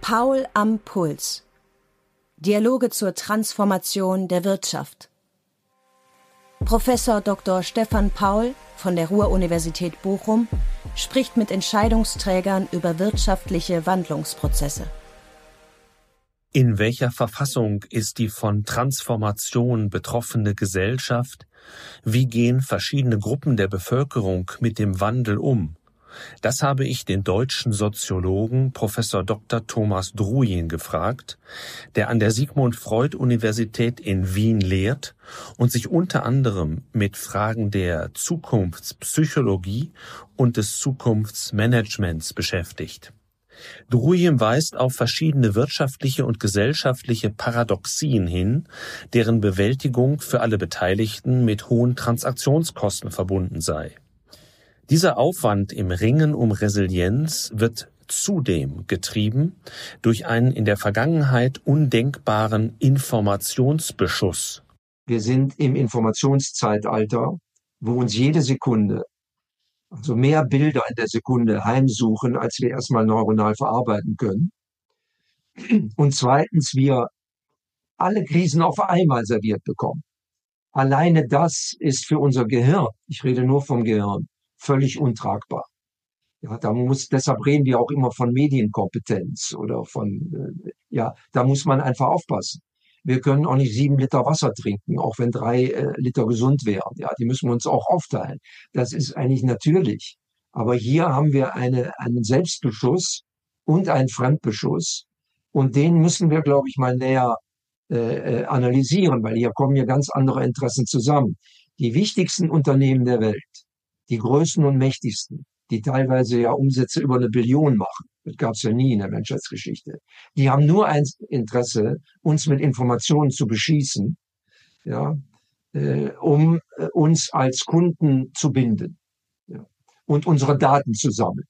Paul am Puls. Dialoge zur Transformation der Wirtschaft. Professor Dr. Stefan Paul von der Ruhr-Universität Bochum spricht mit Entscheidungsträgern über wirtschaftliche Wandlungsprozesse. In welcher Verfassung ist die von Transformation betroffene Gesellschaft? Wie gehen verschiedene Gruppen der Bevölkerung mit dem Wandel um? Das habe ich den deutschen Soziologen Professor Dr. Thomas Druyin gefragt, der an der Sigmund-Freud-Universität in Wien lehrt und sich unter anderem mit Fragen der Zukunftspsychologie und des Zukunftsmanagements beschäftigt. Druyin weist auf verschiedene wirtschaftliche und gesellschaftliche Paradoxien hin, deren Bewältigung für alle Beteiligten mit hohen Transaktionskosten verbunden sei. Dieser Aufwand im Ringen um Resilienz wird zudem getrieben durch einen in der Vergangenheit undenkbaren Informationsbeschuss. Wir sind im Informationszeitalter, wo uns jede Sekunde, also mehr Bilder in der Sekunde heimsuchen, als wir erstmal neuronal verarbeiten können. Und zweitens, wir alle Krisen auf einmal serviert bekommen. Alleine das ist für unser Gehirn, ich rede nur vom Gehirn, völlig untragbar. Ja, deshalb reden wir auch immer von Medienkompetenz oder da muss man einfach aufpassen. Wir können auch nicht 7 Liter Wasser trinken, auch wenn 3 Liter gesund wären. Ja, die müssen wir uns auch aufteilen. Das ist eigentlich natürlich. Aber hier haben wir einen Selbstbeschuss und einen Fremdbeschuss. Und den müssen wir, glaube ich, mal näher analysieren, weil hier kommen ja ganz andere Interessen zusammen. Die wichtigsten Unternehmen der Welt, die größten und mächtigsten, die teilweise ja Umsätze über 1 Billion machen, das gab es ja nie in der Menschheitsgeschichte, die haben nur ein Interesse, uns mit Informationen zu beschießen, ja, um uns als Kunden zu binden, ja, und unsere Daten zu sammeln.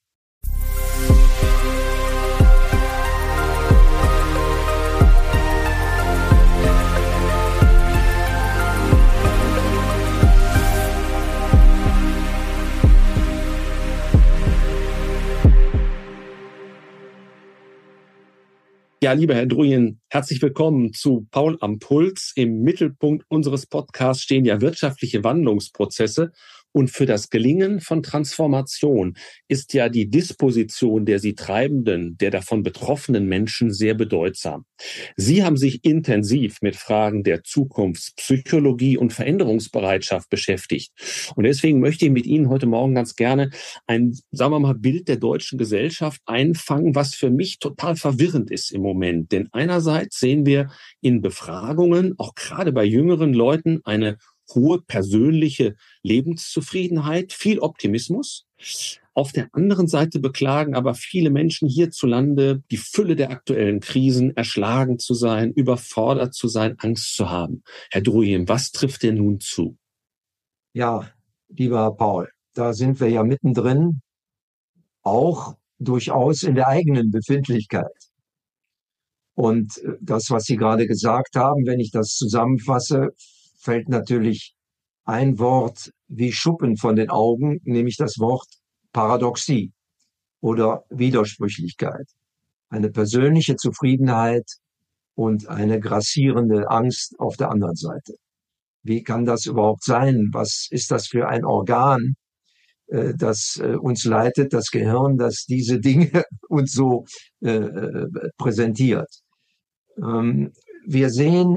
Ja, lieber Herr Druyin, herzlich willkommen zu Paul am Puls. Im Mittelpunkt unseres Podcasts stehen ja wirtschaftliche Wandlungsprozesse. Und für das Gelingen von Transformation ist ja die Disposition der sie treibenden, der davon betroffenen Menschen sehr bedeutsam. Sie haben sich intensiv mit Fragen der Zukunftspsychologie und Veränderungsbereitschaft beschäftigt. Und deswegen möchte ich mit Ihnen heute Morgen ganz gerne ein, sagen wir mal, Bild der deutschen Gesellschaft einfangen, was für mich total verwirrend ist im Moment. Denn einerseits sehen wir in Befragungen, auch gerade bei jüngeren Leuten, eine hohe persönliche Lebenszufriedenheit, viel Optimismus. Auf der anderen Seite beklagen aber viele Menschen hierzulande die Fülle der aktuellen Krisen, erschlagen zu sein, überfordert zu sein, Angst zu haben. Herr Druyin, was trifft denn nun zu? Ja, lieber Paul, da sind wir ja mittendrin, auch durchaus in der eigenen Befindlichkeit. Und das, was Sie gerade gesagt haben, wenn ich das zusammenfasse, fällt natürlich ein Wort wie Schuppen von den Augen, nämlich das Wort Paradoxie oder Widersprüchlichkeit. Eine persönliche Zufriedenheit und eine grassierende Angst auf der anderen Seite. Wie kann das überhaupt sein? Was ist das für ein Organ, das uns leitet, das Gehirn, das diese Dinge uns so präsentiert? Wir sehen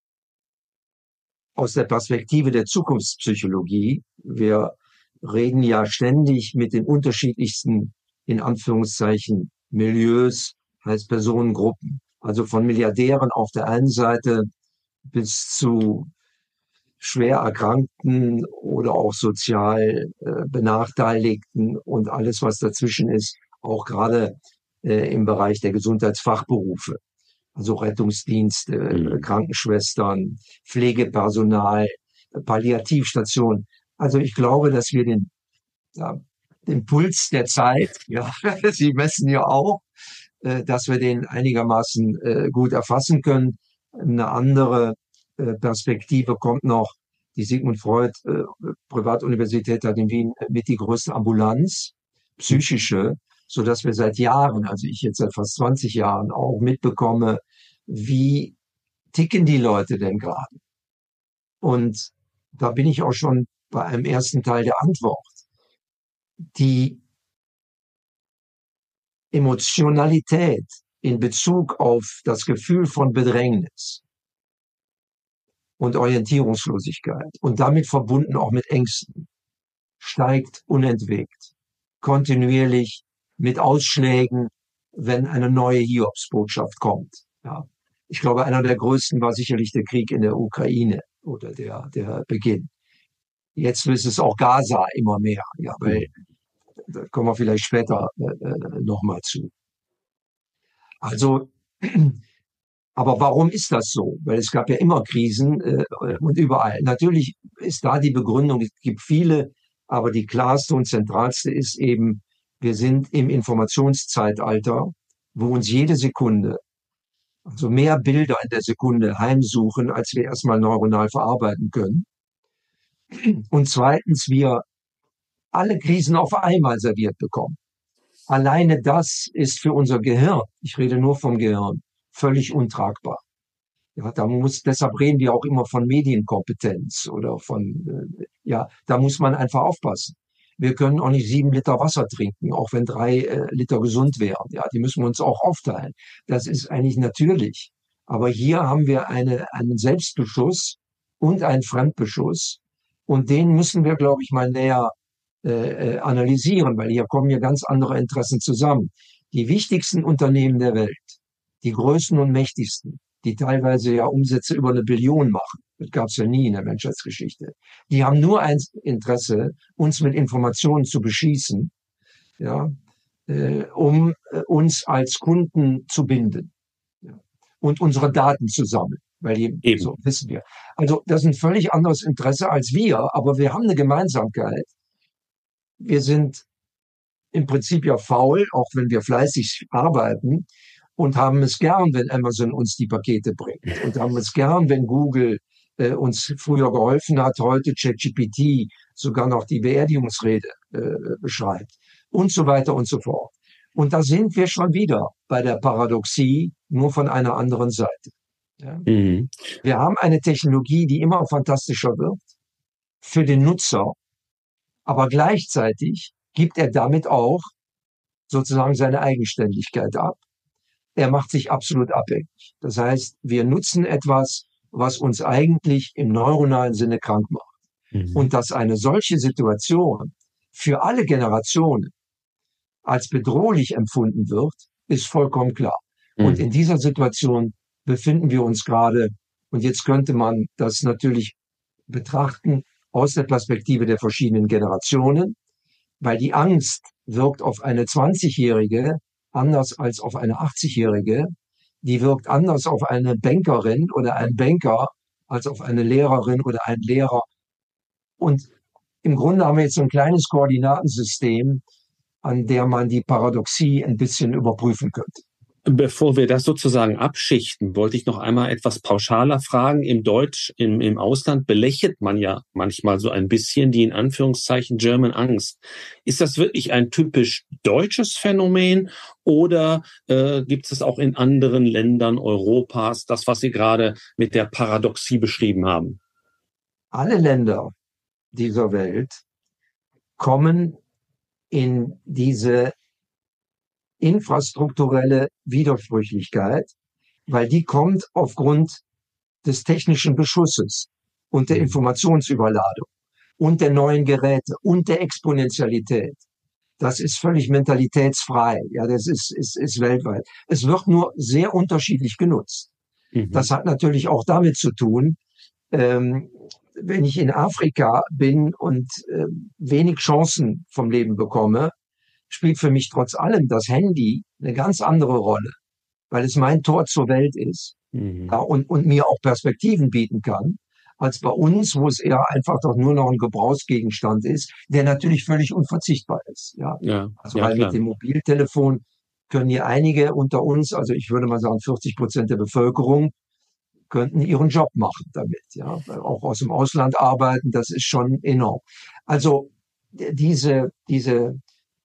aus der Perspektive der Zukunftspsychologie, wir reden ja ständig mit den unterschiedlichsten, in Anführungszeichen, Milieus, heißt Personengruppen. Also von Milliardären auf der einen Seite bis zu schwer Erkrankten oder auch sozial Benachteiligten und alles, was dazwischen ist, auch gerade im Bereich der Gesundheitsfachberufe. Also Rettungsdienste, Krankenschwestern, Pflegepersonal, Palliativstationen. Also ich glaube, dass wir den Puls der Zeit, ja, Sie messen ja auch, dass wir den einigermaßen gut erfassen können. Eine andere Perspektive kommt noch. Die Sigmund Freud Privatuniversität hat in Wien mit die größte Ambulanz, psychische, sodass wir seit Jahren, also ich jetzt seit fast 20 Jahren auch mitbekomme, wie ticken die Leute denn gerade? Und da bin ich auch schon bei einem ersten Teil der Antwort. Die Emotionalität in Bezug auf das Gefühl von Bedrängnis und Orientierungslosigkeit und damit verbunden auch mit Ängsten steigt unentwegt, kontinuierlich mit Ausschlägen, wenn eine neue Hiobsbotschaft kommt. Ja. Ich glaube, einer der größten war sicherlich der Krieg in der Ukraine oder der Beginn. Jetzt ist es auch Gaza immer mehr, ja, weil da kommen wir vielleicht später nochmal zu. Also, aber warum ist das so? Weil es gab ja immer Krisen und überall. Natürlich ist da die Begründung, es gibt viele, aber die klarste und zentralste ist eben, wir sind im Informationszeitalter, wo uns jede Sekunde, also mehr Bilder in der Sekunde heimsuchen, als wir erstmal neuronal verarbeiten können. Und zweitens, wir alle Krisen auf einmal serviert bekommen. Alleine das ist für unser Gehirn, ich rede nur vom Gehirn, völlig untragbar. Ja, deshalb reden wir auch immer von Medienkompetenz oder ja, da muss man einfach aufpassen. Wir können auch nicht 7 Liter Wasser trinken, auch wenn 3 Liter gesund wären. Ja, die müssen wir uns auch aufteilen. Das ist eigentlich natürlich. Aber hier haben wir einen Selbstbeschuss und einen Fremdbeschuss. Und den müssen wir, glaube ich, mal näher analysieren, weil hier kommen ja ganz andere Interessen zusammen. Die wichtigsten Unternehmen der Welt, die größten und mächtigsten, die teilweise ja Umsätze über 1 Billion machen, das gab es ja nie in der Menschheitsgeschichte, die haben nur ein Interesse, uns mit Informationen zu beschießen, ja, um uns als Kunden zu binden, ja, und unsere Daten zu sammeln. Weil eben. So wissen wir. Also das ist ein völlig anderes Interesse als wir, aber wir haben eine Gemeinsamkeit. Wir sind im Prinzip ja faul, auch wenn wir fleißig arbeiten, und haben es gern, wenn Amazon uns die Pakete bringt, und haben es gern, wenn Google uns früher geholfen hat, heute ChatGPT sogar noch die Beerdigungsrede beschreibt und so weiter und so fort. Und da sind wir schon wieder bei der Paradoxie, nur von einer anderen Seite. Ja? Mhm. Wir haben eine Technologie, die immer fantastischer wird für den Nutzer, aber gleichzeitig gibt er damit auch sozusagen seine Eigenständigkeit ab. Er macht sich absolut abhängig. Das heißt, wir nutzen etwas, was uns eigentlich im neuronalen Sinne krank macht. Mhm. Und dass eine solche Situation für alle Generationen als bedrohlich empfunden wird, ist vollkommen klar. Mhm. Und in dieser Situation befinden wir uns gerade. Und jetzt könnte man das natürlich betrachten aus der Perspektive der verschiedenen Generationen, weil die Angst wirkt auf eine 20-Jährige anders als auf eine 80-Jährige. Die wirkt anders auf eine Bankerin oder einen Banker als auf eine Lehrerin oder einen Lehrer. Und im Grunde haben wir jetzt so ein kleines Koordinatensystem, an der man die Paradoxie ein bisschen überprüfen könnte. Bevor wir das sozusagen abschichten, wollte ich noch einmal etwas pauschaler fragen. Im Ausland belächelt man ja manchmal so ein bisschen die in Anführungszeichen German Angst. Ist das wirklich ein typisch deutsches Phänomen oder gibt es auch in anderen Ländern Europas, das, was Sie gerade mit der Paradoxie beschrieben haben? Alle Länder dieser Welt kommen in diese infrastrukturelle Widersprüchlichkeit, weil die kommt aufgrund des technischen Beschusses und der Informationsüberladung und der neuen Geräte und der Exponentialität. Das ist völlig mentalitätsfrei. Ja, das ist weltweit. Es wird nur sehr unterschiedlich genutzt. Mhm. Das hat natürlich auch damit zu tun, wenn ich in Afrika bin und wenig Chancen vom Leben bekomme, spielt für mich trotz allem das Handy eine ganz andere Rolle, weil es mein Tor zur Welt ist, ja, und mir auch Perspektiven bieten kann, als bei uns, wo es eher einfach doch nur noch ein Gebrauchsgegenstand ist, der natürlich völlig unverzichtbar ist. Ja, also weil mit dem Mobiltelefon können hier einige unter uns, also ich würde mal sagen 40% der Bevölkerung, könnten ihren Job machen damit. Ja, auch aus dem Ausland arbeiten, das ist schon enorm. Also diese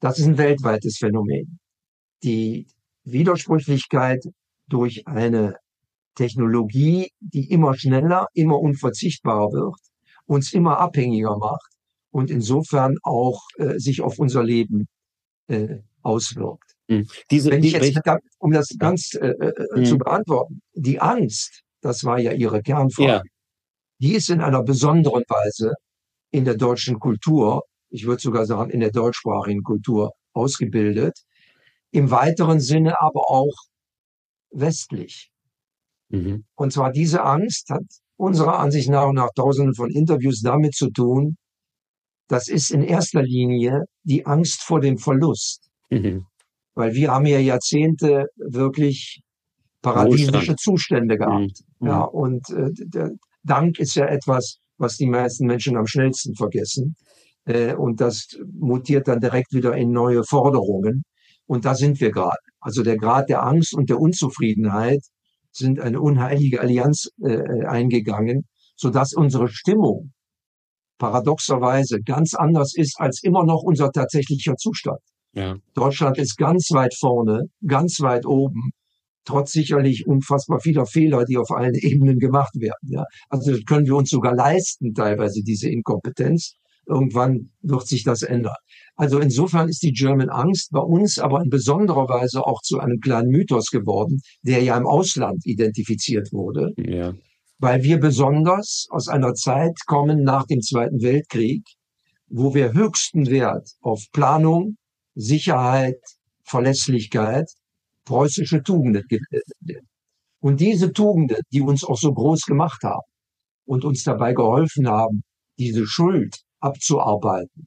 Das ist ein weltweites Phänomen. Die Widersprüchlichkeit durch eine Technologie, die immer schneller, immer unverzichtbarer wird, uns immer abhängiger macht und insofern auch sich auf unser Leben auswirkt. Wenn ich jetzt, um das ganz zu beantworten, die Angst, das war ja Ihre Kernfrage, die ist in einer besonderen Weise in der deutschen Kultur, ich würde sogar sagen in der deutschsprachigen Kultur ausgebildet, im weiteren Sinne aber auch westlich. Und zwar diese Angst hat unserer Ansicht nach Tausenden von Interviews damit zu tun, das ist in erster Linie die Angst vor dem Verlust. Weil wir haben ja Jahrzehnte wirklich paradiesische Zustände gehabt. Ja, und der Dank ist ja etwas, was die meisten Menschen am schnellsten vergessen. Und das mutiert dann direkt wieder in neue Forderungen. Und da sind wir gerade. Also der Grad der Angst und der Unzufriedenheit sind eine unheilige Allianz eingegangen, sodass unsere Stimmung paradoxerweise ganz anders ist als immer noch unser tatsächlicher Zustand. Ja. Deutschland ist ganz weit vorne, ganz weit oben, trotz sicherlich unfassbar vieler Fehler, die auf allen Ebenen gemacht werden. Ja. Also das können wir uns sogar leisten, teilweise diese Inkompetenz. Irgendwann wird sich das ändern. Also insofern ist die German Angst bei uns aber in besonderer Weise auch zu einem kleinen Mythos geworden, der ja im Ausland identifiziert wurde. Ja. Weil wir besonders aus einer Zeit kommen nach dem Zweiten Weltkrieg, wo wir höchsten Wert auf Planung, Sicherheit, Verlässlichkeit, preußische Tugenden gebildet. Und diese Tugenden, die uns auch so groß gemacht haben und uns dabei geholfen haben, diese Schuld abzuarbeiten,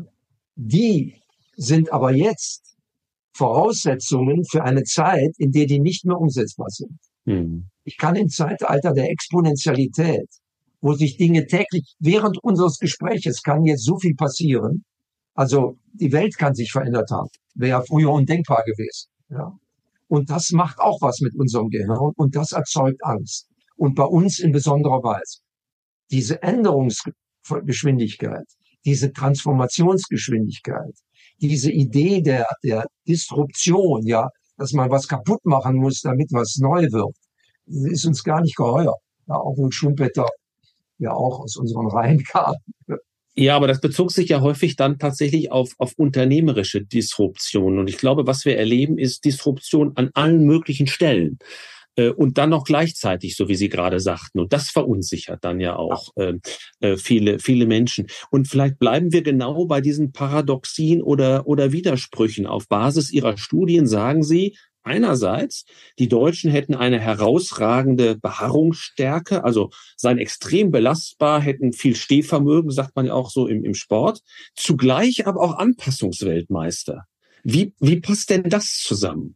die sind aber jetzt Voraussetzungen für eine Zeit, in der die nicht mehr umsetzbar sind. Ich kann im Zeitalter der Exponentialität, wo sich Dinge täglich während unseres Gespräches kann jetzt so viel passieren. Also die Welt kann sich verändert haben. Wäre ja früher undenkbar gewesen. Ja. Und das macht auch was mit unserem Gehirn und das erzeugt Angst. Und bei uns in besonderer Weise. Diese Änderungsgeschwindigkeit, diese Transformationsgeschwindigkeit, diese Idee der Disruption, ja, dass man was kaputt machen muss, damit was neu wird, ist uns gar nicht geheuer. Ja, obwohl Schumpeter ja auch aus unseren Reihen kam. Ja, aber das bezog sich ja häufig dann tatsächlich auf unternehmerische Disruption. Und ich glaube, was wir erleben, ist Disruption an allen möglichen Stellen. Und dann noch gleichzeitig, so wie Sie gerade sagten. Und das verunsichert dann ja auch viele Menschen. Und vielleicht bleiben wir genau bei diesen Paradoxien oder Widersprüchen. Auf Basis Ihrer Studien sagen Sie, einerseits, die Deutschen hätten eine herausragende Beharrungsstärke, also seien extrem belastbar, hätten viel Stehvermögen, sagt man ja auch so im Sport, zugleich aber auch Anpassungsweltmeister. Wie passt denn das zusammen?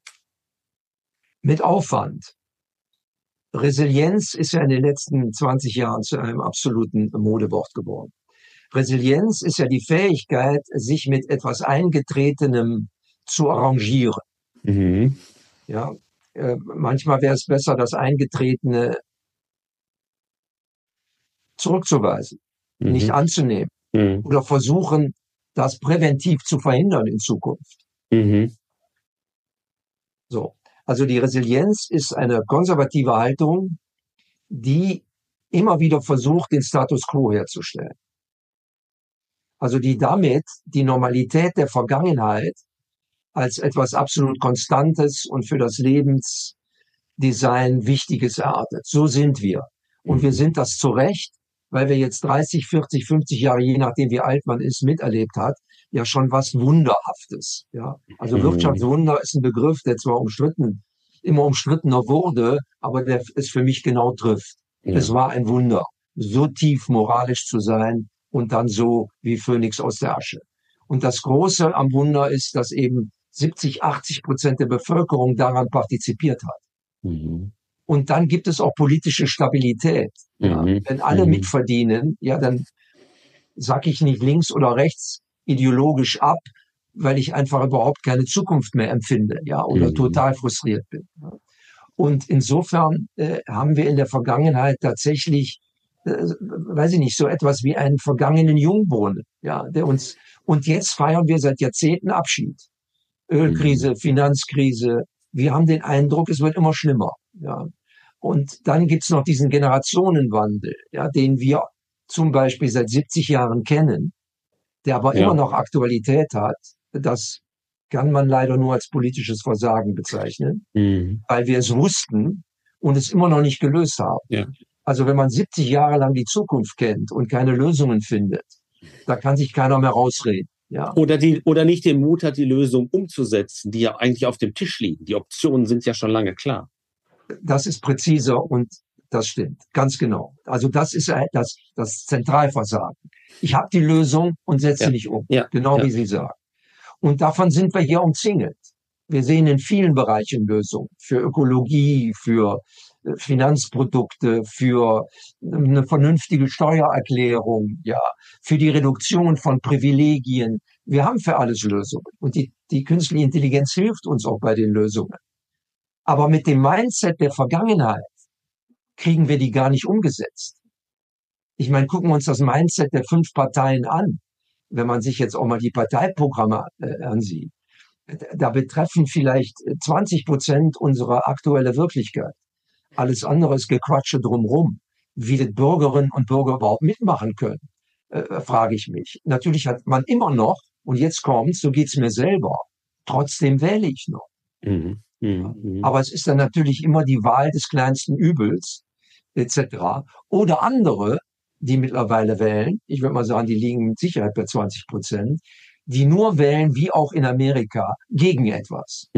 Mit Aufwand. Resilienz ist ja in den letzten 20 Jahren zu einem absoluten Modewort geworden. Resilienz ist ja die Fähigkeit, sich mit etwas Eingetretenem zu arrangieren. Ja, manchmal wäre es besser, das Eingetretene zurückzuweisen, nicht anzunehmen oder versuchen, das präventiv zu verhindern in Zukunft. So. Also die Resilienz ist eine konservative Haltung, die immer wieder versucht, den Status quo herzustellen. Also die damit die Normalität der Vergangenheit als etwas absolut Konstantes und für das Lebensdesign Wichtiges erachtet. So sind wir. Und wir sind das zu Recht, weil wir jetzt 30, 40, 50 Jahre, je nachdem wie alt man ist, miterlebt hat, ja schon was Wunderhaftes. Ja, also Wirtschaftswunder ist ein Begriff, der zwar immer umstrittener wurde, aber der es für mich genau trifft. Ja. Es war ein Wunder, so tief moralisch zu sein und dann so wie Phönix aus der Asche. Und das Große am Wunder ist, dass eben 70-80% der Bevölkerung daran partizipiert hat. Und dann gibt es auch politische Stabilität. Ja. Wenn alle mitverdienen, ja, dann sag ich nicht links oder rechts ideologisch ab, weil ich einfach überhaupt keine Zukunft mehr empfinde, ja, oder total frustriert bin. Ja. Und insofern haben wir in der Vergangenheit tatsächlich weiß ich nicht, so etwas wie einen vergangenen Jungbrunnen, ja, der uns, und jetzt feiern wir seit Jahrzehnten Abschied. Ölkrise, Finanzkrise. Wir haben den Eindruck, es wird immer schlimmer, ja. Und dann gibt's noch diesen Generationenwandel, ja, den wir zum Beispiel seit 70 Jahren kennen, der aber immer noch Aktualität hat. Das kann man leider nur als politisches Versagen bezeichnen, weil wir es wussten und es immer noch nicht gelöst haben. Ja. Also wenn man 70 Jahre lang die Zukunft kennt und keine Lösungen findet, da kann sich keiner mehr rausreden. Ja. Oder nicht den Mut hat, die Lösung umzusetzen, die ja eigentlich auf dem Tisch liegen. Die Optionen sind ja schon lange klar. Das ist präziser und das stimmt, ganz genau. Also das ist das Zentralversagen. Ich habe die Lösung und setze nicht um, genau wie Sie sagen. Und davon sind wir hier umzingelt. Wir sehen in vielen Bereichen Lösungen für Ökologie, für Finanzprodukte, für eine vernünftige Steuererklärung, ja, für die Reduktion von Privilegien. Wir haben für alles Lösungen. Und die künstliche Intelligenz hilft uns auch bei den Lösungen. Aber mit dem Mindset der Vergangenheit kriegen wir die gar nicht umgesetzt. Ich meine, gucken wir uns das Mindset der 5 Parteien an. Wenn man sich jetzt auch mal die Parteiprogramme ansieht. Da betreffen vielleicht 20% unsere aktuelle Wirklichkeit. Alles andere ist Gequatsche drumherum. Wie die Bürgerinnen und Bürger überhaupt mitmachen können, frage ich mich. Natürlich hat man immer noch, und jetzt kommt's, so geht's mir selber, trotzdem wähle ich noch. Aber es ist dann natürlich immer die Wahl des kleinsten Übels, etc. Oder andere, die mittlerweile wählen, ich würde mal sagen, die liegen mit Sicherheit bei 20%, die nur wählen, wie auch in Amerika, gegen etwas.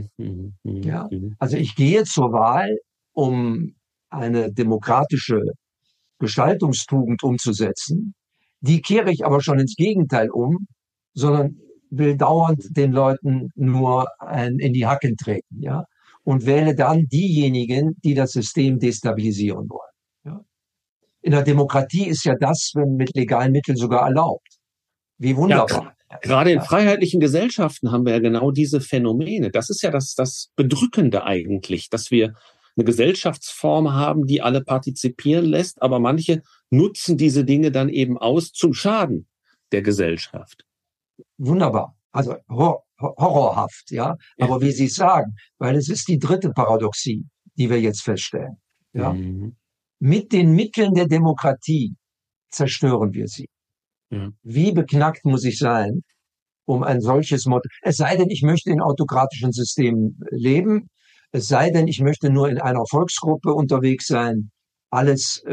Ja? Also ich gehe zur Wahl, um eine demokratische Gestaltungstugend umzusetzen. Die kehre ich aber schon ins Gegenteil um, sondern will dauernd den Leuten nur in die Hacken treten, ja, und wähle dann diejenigen, die das System destabilisieren wollen. Ja? In der Demokratie ist ja das, wenn mit legalen Mitteln sogar erlaubt. Wie wunderbar. Ja, gerade in freiheitlichen Gesellschaften haben wir ja genau diese Phänomene. Das ist ja das Bedrückende eigentlich, dass wir eine Gesellschaftsform haben, die alle partizipieren lässt, aber manche nutzen diese Dinge dann eben aus zum Schaden der Gesellschaft. Wunderbar. Also horrorhaft, ja. Aber wie Sie sagen, weil es ist die dritte Paradoxie, die wir jetzt feststellen. Ja. Mit den Mitteln der Demokratie zerstören wir sie. Wie beknackt muss ich sein, um ein solches Motto? Es sei denn, ich möchte in autokratischen Systemen leben. Es sei denn, ich möchte nur in einer Volksgruppe unterwegs sein. Alles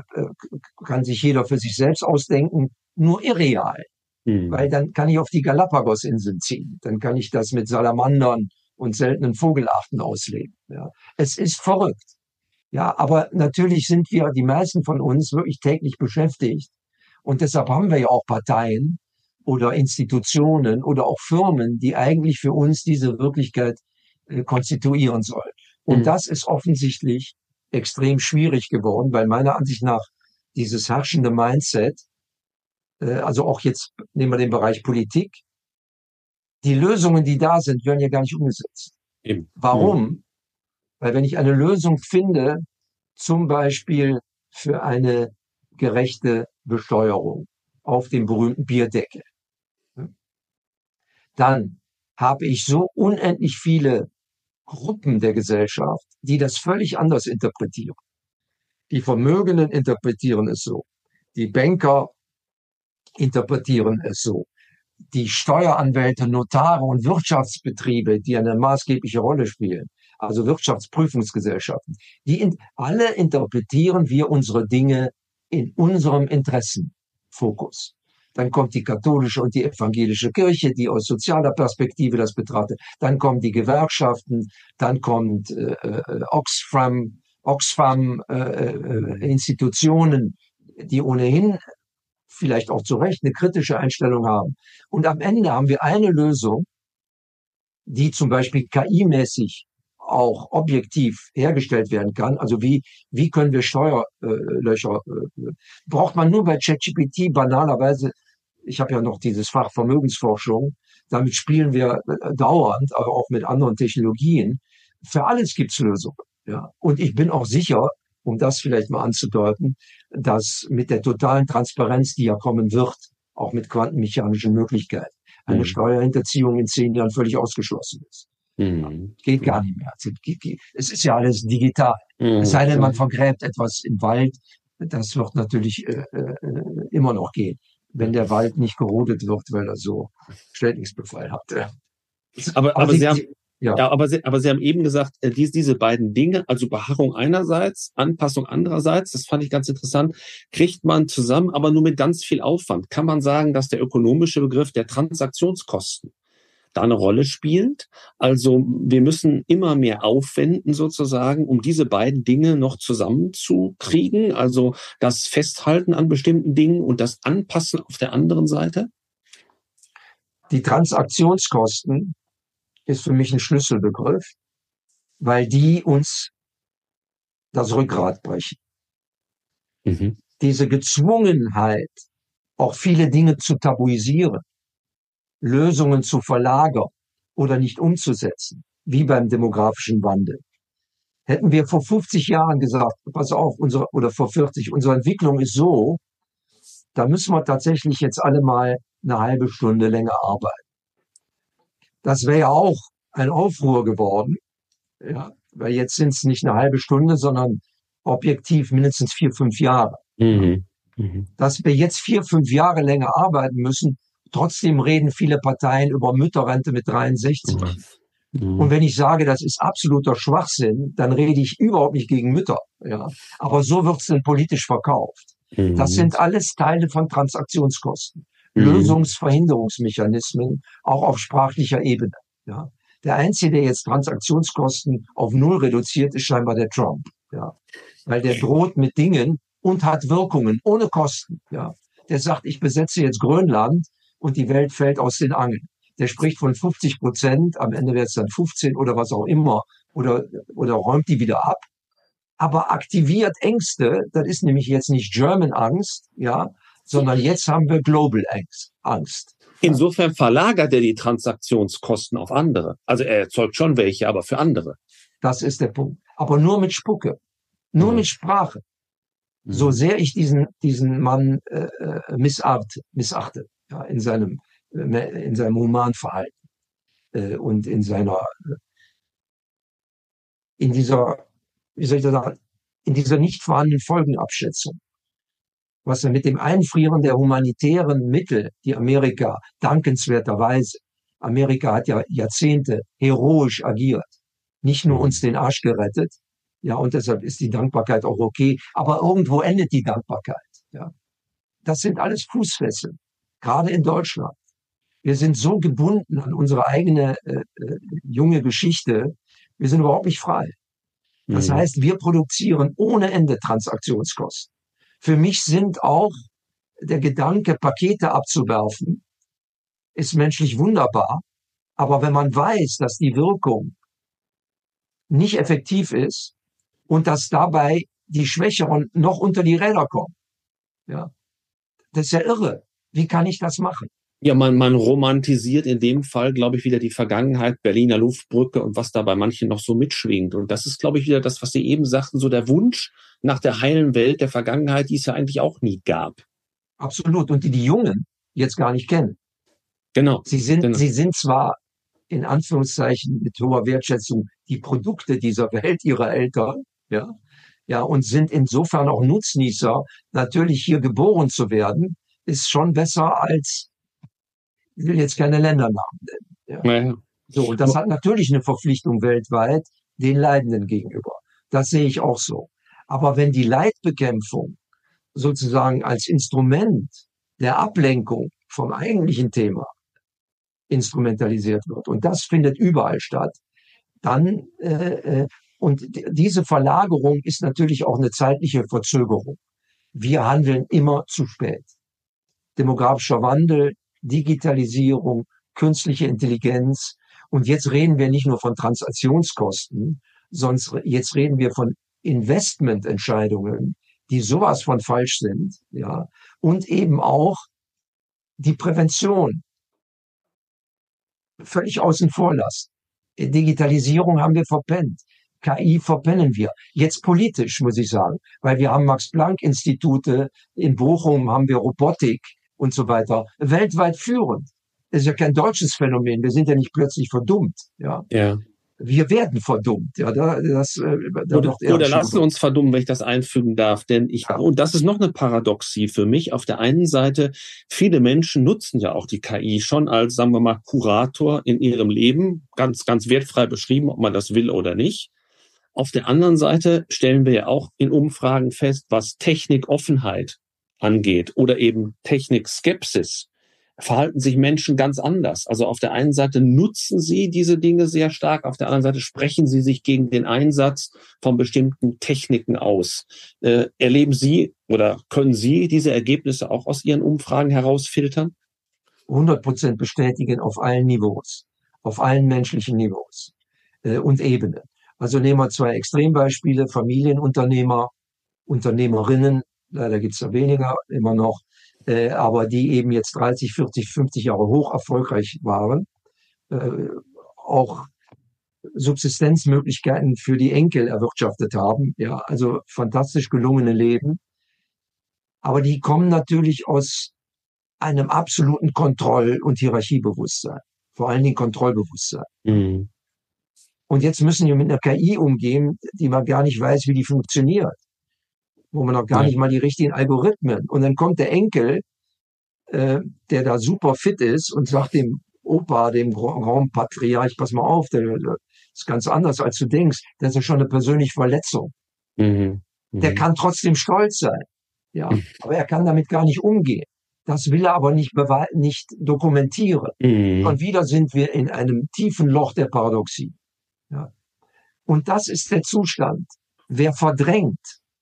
kann sich jeder für sich selbst ausdenken. Nur irreal. Weil dann kann ich auf die Galapagos-Inseln ziehen. Dann kann ich das mit Salamandern und seltenen Vogelarten ausleben. Ja. Es ist verrückt. Ja, aber natürlich sind wir, die meisten von uns, wirklich täglich beschäftigt. Und deshalb haben wir ja auch Parteien oder Institutionen oder auch Firmen, die eigentlich für uns diese Wirklichkeit konstituieren sollen. Und das ist offensichtlich extrem schwierig geworden, weil meiner Ansicht nach dieses herrschende Mindset, also auch jetzt nehmen wir den Bereich Politik, die Lösungen, die da sind, werden ja gar nicht umgesetzt. Warum? Weil wenn ich eine Lösung finde, zum Beispiel für eine gerechte Besteuerung auf dem berühmten Bierdeckel, dann habe ich so unendlich viele Gruppen der Gesellschaft, die das völlig anders interpretieren. Die Vermögenden interpretieren es so. Die Banker interpretieren es so. Die Steueranwälte, Notare und Wirtschaftsbetriebe, die eine maßgebliche Rolle spielen, also Wirtschaftsprüfungsgesellschaften, alle interpretieren wir unsere Dinge in unserem Interessenfokus. Dann kommt die katholische und die evangelische Kirche, die aus sozialer Perspektive das betrachtet. Dann kommen die Gewerkschaften, dann kommt Oxfam, Institutionen, die ohnehin vielleicht auch zu Recht eine kritische Einstellung haben. Und am Ende haben wir eine Lösung, die zum Beispiel KI-mäßig auch objektiv hergestellt werden kann. Also wie können wir Steuerlöcher, braucht man nur bei ChatGPT banalerweise, ich habe ja noch dieses Fach Vermögensforschung, damit spielen wir dauernd, aber auch mit anderen Technologien. Für alles gibt's Lösungen. Ja. Und ich bin auch sicher, um das vielleicht mal anzudeuten, dass mit der totalen Transparenz, die ja kommen wird, auch mit quantenmechanischen Möglichkeiten, eine Steuerhinterziehung in 10 Jahren völlig ausgeschlossen ist. Geht gar nicht mehr. Es ist ja alles digital. Es sei denn, man vergräbt etwas im Wald. Das wird natürlich immer noch gehen, wenn der Wald nicht gerodet wird, weil er so Schädlingsbefall hat. Aber Sie haben eben gesagt, diese beiden Dinge, also Beharrung einerseits, Anpassung andererseits, das fand ich ganz interessant, kriegt man zusammen, aber nur mit ganz viel Aufwand. Kann man sagen, dass der ökonomische Begriff der Transaktionskosten da eine Rolle spielt? Also wir müssen immer mehr aufwenden sozusagen, um diese beiden Dinge noch zusammenzukriegen, also das Festhalten an bestimmten Dingen und das Anpassen auf der anderen Seite? Die Transaktionskosten ist für mich ein Schlüsselbegriff, weil die uns das Rückgrat brechen. Diese Gezwungenheit, auch viele Dinge zu tabuisieren, Lösungen zu verlagern oder nicht umzusetzen, wie beim demografischen Wandel. Hätten wir vor 50 Jahren gesagt, pass auf, oder vor 40, unsere Entwicklung ist so, da müssen wir tatsächlich jetzt alle mal eine halbe Stunde länger arbeiten. Das wäre ja auch ein Aufruhr geworden, ja, weil jetzt sind es nicht eine halbe Stunde, sondern objektiv mindestens 4, 5 Jahre. Dass wir jetzt 4, 5 Jahre länger arbeiten müssen, trotzdem reden viele Parteien über Mütterrente mit 63. Und wenn ich sage, das ist absoluter Schwachsinn, dann rede ich überhaupt nicht gegen Mütter. Ja. Aber so wird es denn politisch verkauft. Das sind alles Teile von Transaktionskosten. Lösungsverhinderungsmechanismen, auch auf sprachlicher Ebene. Ja. Der Einzige, der jetzt Transaktionskosten auf 0 reduziert, ist scheinbar der Trump. Ja. Weil der droht mit Dingen und hat Wirkungen ohne Kosten. Ja. Der sagt, ich besetze jetzt Grönland und die Welt fällt aus den Angeln. Der spricht von 50%, am Ende wird es dann 15 oder was auch immer, oder räumt die wieder ab. Aber aktiviert Ängste, das ist nämlich jetzt nicht German Angst, ja, sondern jetzt haben wir Global Angst. Insofern verlagert er die Transaktionskosten auf andere. Also er erzeugt schon welche, aber für andere. Das ist der Punkt. Aber nur mit Spucke, nur mit Sprache. So sehr ich diesen Mann missachte, ja, in seinem Humanverhalten und in dieser, wie soll ich das sagen, in dieser nicht vorhandenen Folgenabschätzung, was er mit dem Einfrieren der humanitären Mittel, die Amerika dankenswerterweise, Amerika hat ja Jahrzehnte heroisch agiert, nicht nur uns den Arsch gerettet, ja, und deshalb ist die Dankbarkeit auch okay, aber irgendwo endet die Dankbarkeit, ja. Das sind alles Fußfesseln, gerade in Deutschland. Wir sind so gebunden an unsere eigene junge Geschichte, wir sind überhaupt nicht frei. Das heißt, wir produzieren ohne Ende Transaktionskosten. Für mich sind auch der Gedanke, Pakete abzuwerfen, ist menschlich wunderbar. Aber wenn man weiß, dass die Wirkung nicht effektiv ist und dass dabei die Schwächeren noch unter die Räder kommen, ja, das ist ja irre. Wie kann ich das machen? Ja, man romantisiert in dem Fall, glaube ich, wieder die Vergangenheit, Berliner Luftbrücke und was da bei manchen noch so mitschwingt. Und das ist, glaube ich, wieder das, was Sie eben sagten, so der Wunsch nach der heilen Welt der Vergangenheit, die es ja eigentlich auch nie gab. Absolut. Und die Jungen jetzt gar nicht kennen. Genau. Sie sind zwar in Anführungszeichen mit hoher Wertschätzung die Produkte dieser Welt ihrer Eltern, ja, und sind insofern auch Nutznießer. Natürlich hier geboren zu werden, ist schon besser als, ich will jetzt keine Ländernamen nennen. Ja. Naja. So, und das hat natürlich eine Verpflichtung weltweit den Leidenden gegenüber. Das sehe ich auch so. Aber wenn die Leidbekämpfung sozusagen als Instrument der Ablenkung vom eigentlichen Thema instrumentalisiert wird, und das findet überall statt, dann und diese Verlagerung ist natürlich auch eine zeitliche Verzögerung. Wir handeln immer zu spät. Demografischer Wandel, Digitalisierung, künstliche Intelligenz. Und jetzt reden wir nicht nur von Transaktionskosten, sondern jetzt reden wir von Investmententscheidungen, die sowas von falsch sind, ja, und eben auch die Prävention völlig außen vor lassen. Digitalisierung haben wir verpennt. KI verpennen wir. Jetzt politisch, muss ich sagen, weil wir haben Max-Planck-Institute, in Bochum haben wir Robotik und so weiter, weltweit führend. Das ist ja kein deutsches Phänomen, wir sind ja nicht plötzlich verdummt. Ja. Wir werden verdummt. Ja, oder lassen uns verdummen, wenn ich das einfügen darf. Und das ist noch eine Paradoxie für mich. Auf der einen Seite, viele Menschen nutzen ja auch die KI schon als, sagen wir mal, Kurator in ihrem Leben. Ganz, ganz wertfrei beschrieben, ob man das will oder nicht. Auf der anderen Seite stellen wir ja auch in Umfragen fest, was Technikoffenheit angeht oder eben Technikskepsis, verhalten sich Menschen ganz anders. Also auf der einen Seite nutzen sie diese Dinge sehr stark, auf der anderen Seite sprechen sie sich gegen den Einsatz von bestimmten Techniken aus. Erleben Sie oder können Sie diese Ergebnisse auch aus Ihren Umfragen herausfiltern? 100% bestätigen auf allen Niveaus, auf allen menschlichen Niveaus und Ebenen. Also nehmen wir 2 Extrembeispiele, Familienunternehmer, Unternehmerinnen, leider gibt's da weniger, immer noch, aber die eben jetzt 30, 40, 50 Jahre hoch erfolgreich waren, auch Subsistenzmöglichkeiten für die Enkel erwirtschaftet haben, ja, also fantastisch gelungene Leben. Aber die kommen natürlich aus einem absoluten Kontroll- und Hierarchiebewusstsein, vor allen Dingen Kontrollbewusstsein. Mhm. Und jetzt müssen wir mit einer KI umgehen, die man gar nicht weiß, wie die funktioniert, wo man noch gar nicht mal die richtigen Algorithmen. Und dann kommt der Enkel, der da super fit ist und sagt dem Opa, dem Grand Patriarch, pass mal auf, der ist ganz anders, als du denkst. Das ist ja schon eine persönliche Verletzung. Mhm. Der kann trotzdem stolz sein, ja, aber er kann damit gar nicht umgehen. Das will er aber nicht dokumentieren. Und wieder sind wir in einem tiefen Loch der Paradoxie. Ja. Und das ist der Zustand. Wer verdrängt,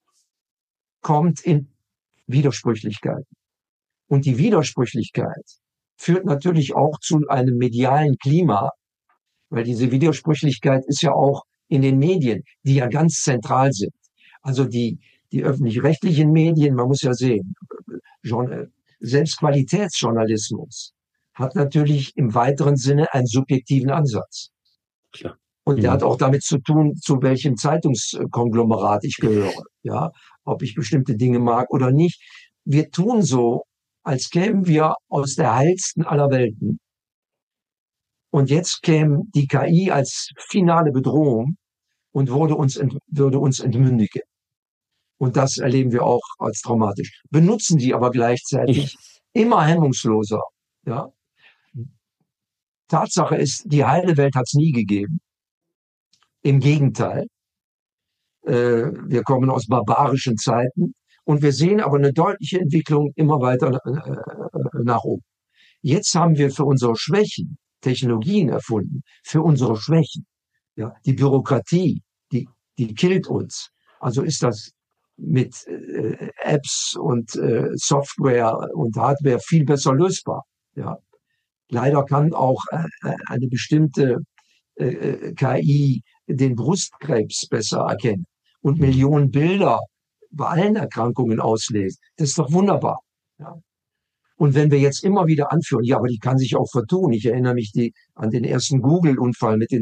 kommt in Widersprüchlichkeiten. Und die Widersprüchlichkeit führt natürlich auch zu einem medialen Klima, weil diese Widersprüchlichkeit ist ja auch in den Medien, die ja ganz zentral sind. Also die öffentlich-rechtlichen Medien, man muss ja sehen, selbst Qualitätsjournalismus hat natürlich im weiteren Sinne einen subjektiven Ansatz. Klar. Und der hat auch damit zu tun, zu welchem Zeitungskonglomerat ich gehöre, ja, ob ich bestimmte Dinge mag oder nicht. Wir tun so, als kämen wir aus der heilsten aller Welten. Und jetzt käme die KI als finale Bedrohung und würde uns entmündigen. Und das erleben wir auch als traumatisch. Benutzen sie aber gleichzeitig immer hemmungsloser. Ja. Tatsache ist, die heile Welt hat es nie gegeben. Im Gegenteil. Wir kommen aus barbarischen Zeiten und wir sehen aber eine deutliche Entwicklung immer weiter nach oben. Jetzt haben wir für unsere Schwächen Technologien erfunden, für unsere Schwächen. Ja, die Bürokratie, die killt uns. Also ist das mit Apps und Software und Hardware viel besser lösbar. Ja. Leider kann auch eine bestimmte KI den Brustkrebs besser erkennen und Millionen Bilder bei allen Erkrankungen auslesen. Das ist doch wunderbar. Ja. Und wenn wir jetzt immer wieder anführen, ja, aber die kann sich auch vertun. Ich erinnere mich an den ersten Google-Unfall mit den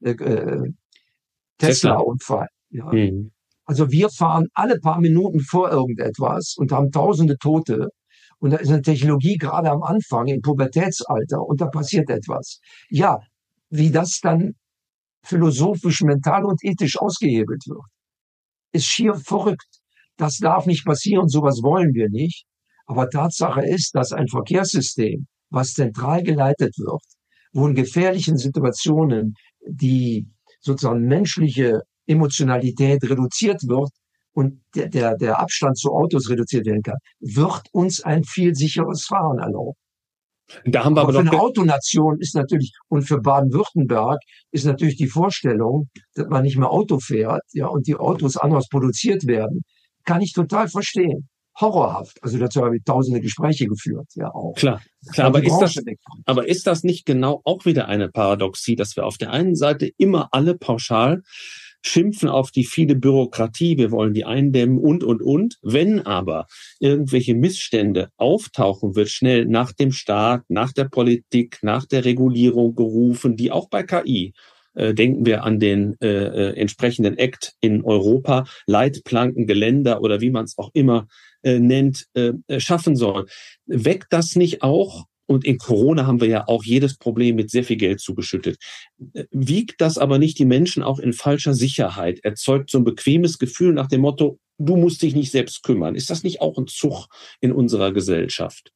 Tesla-Unfall. Ja. Also wir fahren alle paar Minuten vor irgendetwas und haben tausende Tote. Und da ist eine Technologie gerade am Anfang, im Pubertätsalter, und da passiert etwas. Ja, wie das dann philosophisch, mental und ethisch ausgehebelt wird, ist schier verrückt. Das darf nicht passieren, sowas wollen wir nicht. Aber Tatsache ist, dass ein Verkehrssystem, was zentral geleitet wird, wo in gefährlichen Situationen die sozusagen menschliche Emotionalität reduziert wird und der Abstand zu Autos reduziert werden kann, wird uns ein viel sicheres Fahren erlauben. Da haben wir aber für eine Autonation ist natürlich, und für Baden-Württemberg ist natürlich die Vorstellung, dass man nicht mehr Auto fährt, ja, und die Autos anders produziert werden, kann ich total verstehen. Horrorhaft. Also dazu habe ich tausende Gespräche geführt, ja auch. Klar, aber ist das nicht genau auch wieder eine Paradoxie, dass wir auf der einen Seite immer alle pauschal schimpfen auf die viele Bürokratie, wir wollen die eindämmen und. Wenn aber irgendwelche Missstände auftauchen, wird schnell nach dem Staat, nach der Politik, nach der Regulierung gerufen, die auch bei KI Denken wir an den entsprechenden Act in Europa, Leitplanken, Geländer oder wie man es auch immer nennt, schaffen soll. Weckt das nicht auch? Und in Corona haben wir ja auch jedes Problem mit sehr viel Geld zugeschüttet. Wiegt das aber nicht die Menschen auch in falscher Sicherheit? Erzeugt so ein bequemes Gefühl nach dem Motto, du musst dich nicht selbst kümmern. Ist das nicht auch ein Zug in unserer Gesellschaft?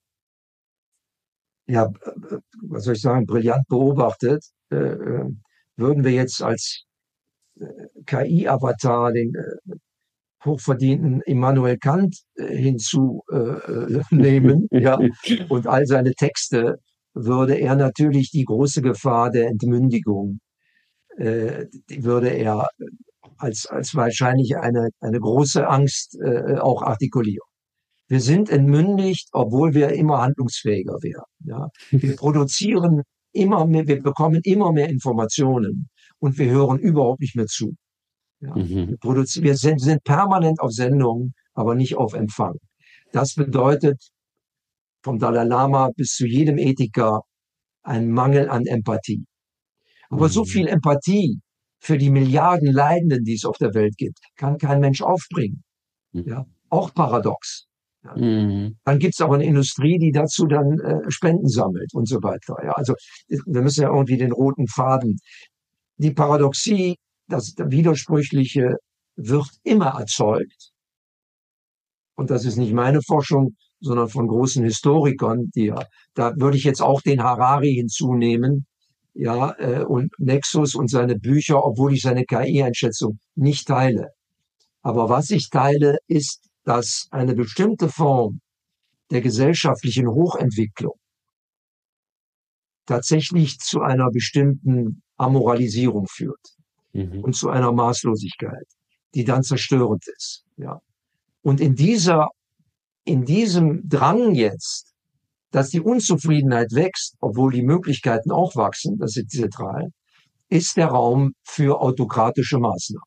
Ja, was soll ich sagen, brillant beobachtet. Würden wir jetzt als KI-Avatar den hochverdienten Immanuel Kant hinzunehmen, ja, und all seine Texte, würde er natürlich die große Gefahr der Entmündigung, die würde er als wahrscheinlich eine große Angst auch artikulieren. Wir sind entmündigt, obwohl wir immer handlungsfähiger werden. Ja. Wir produzieren immer mehr, wir bekommen immer mehr Informationen und wir hören überhaupt nicht mehr zu. Ja. Wir sind permanent auf Sendung, aber nicht auf Empfang. Das bedeutet vom Dalai Lama bis zu jedem Ethiker ein Mangel an Empathie. Aber so viel Empathie für die Milliarden Leidenden, die es auf der Welt gibt, kann kein Mensch aufbringen. Ja, auch paradox. Ja. Dann gibt es aber eine Industrie, die dazu dann Spenden sammelt und so weiter. Ja, also wir müssen ja irgendwie den roten Faden. Die Paradoxie, das Widersprüchliche wird immer erzeugt. Und das ist nicht meine Forschung, sondern von großen Historikern, da würde ich jetzt auch den Harari hinzunehmen, ja, und Nexus und seine Bücher, obwohl ich seine KI-Einschätzung nicht teile. Aber was ich teile, ist, dass eine bestimmte Form der gesellschaftlichen Hochentwicklung tatsächlich zu einer bestimmten Amoralisierung führt und zu einer Maßlosigkeit, die dann zerstörend ist. Ja. Und in diesem Drang jetzt, dass die Unzufriedenheit wächst, obwohl die Möglichkeiten auch wachsen, das ist zentral, ist der Raum für autokratische Maßnahmen.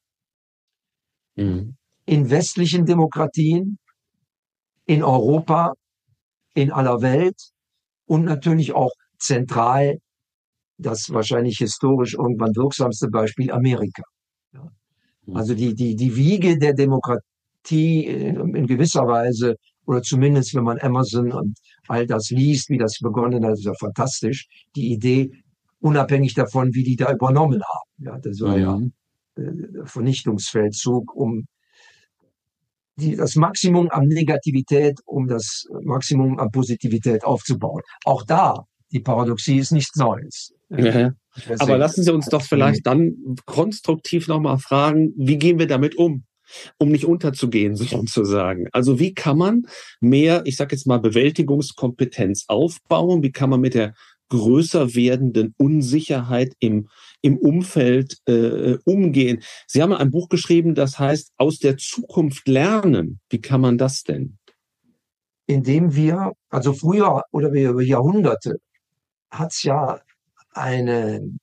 In westlichen Demokratien, in Europa, in aller Welt und natürlich auch zentral, das wahrscheinlich historisch irgendwann wirksamste Beispiel, Amerika. Ja. Also die Wiege der Demokratie in gewisser Weise, oder zumindest wenn man Emerson und all das liest, wie das begonnen hat, ist ja fantastisch, die Idee, unabhängig davon, wie die da übernommen haben. Ja, das war ja Vernichtungsfeldzug, um das Maximum an Negativität, um das Maximum an Positivität aufzubauen. Auch da, die Paradoxie ist nichts Neues. Ja. Aber lassen Sie uns doch vielleicht dann konstruktiv nochmal fragen, wie gehen wir damit um nicht unterzugehen, sozusagen. Also wie kann man mehr, ich sage jetzt mal, Bewältigungskompetenz aufbauen? Wie kann man mit der größer werdenden Unsicherheit im Umfeld umgehen? Sie haben ein Buch geschrieben, das heißt, aus der Zukunft lernen. Wie kann man das denn? Indem wir, also früher oder über Jahrhunderte, hat es ja einen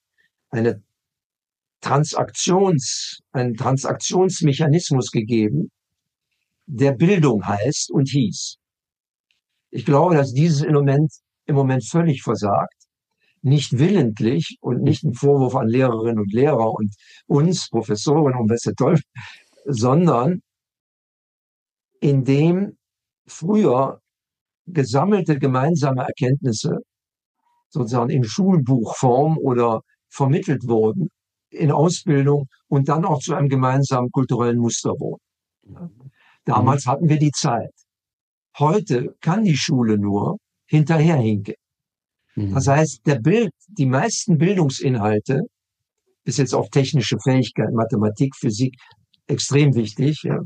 Transaktionsmechanismus gegeben, der Bildung heißt und hieß. Ich glaube, dass dieses im Moment völlig versagt, nicht willentlich und nicht ein Vorwurf an Lehrerinnen und Lehrer und uns, Professoren und was der Teufel, sondern indem früher gesammelte gemeinsame Erkenntnisse sozusagen in Schulbuchform oder vermittelt wurden in Ausbildung und dann auch zu einem gemeinsamen kulturellen Muster wurden. Damals hatten wir die Zeit. Heute kann die Schule nur hinterherhinken. Das heißt, die meisten Bildungsinhalte, bis jetzt auf technische Fähigkeiten, Mathematik, Physik, extrem wichtig, ja,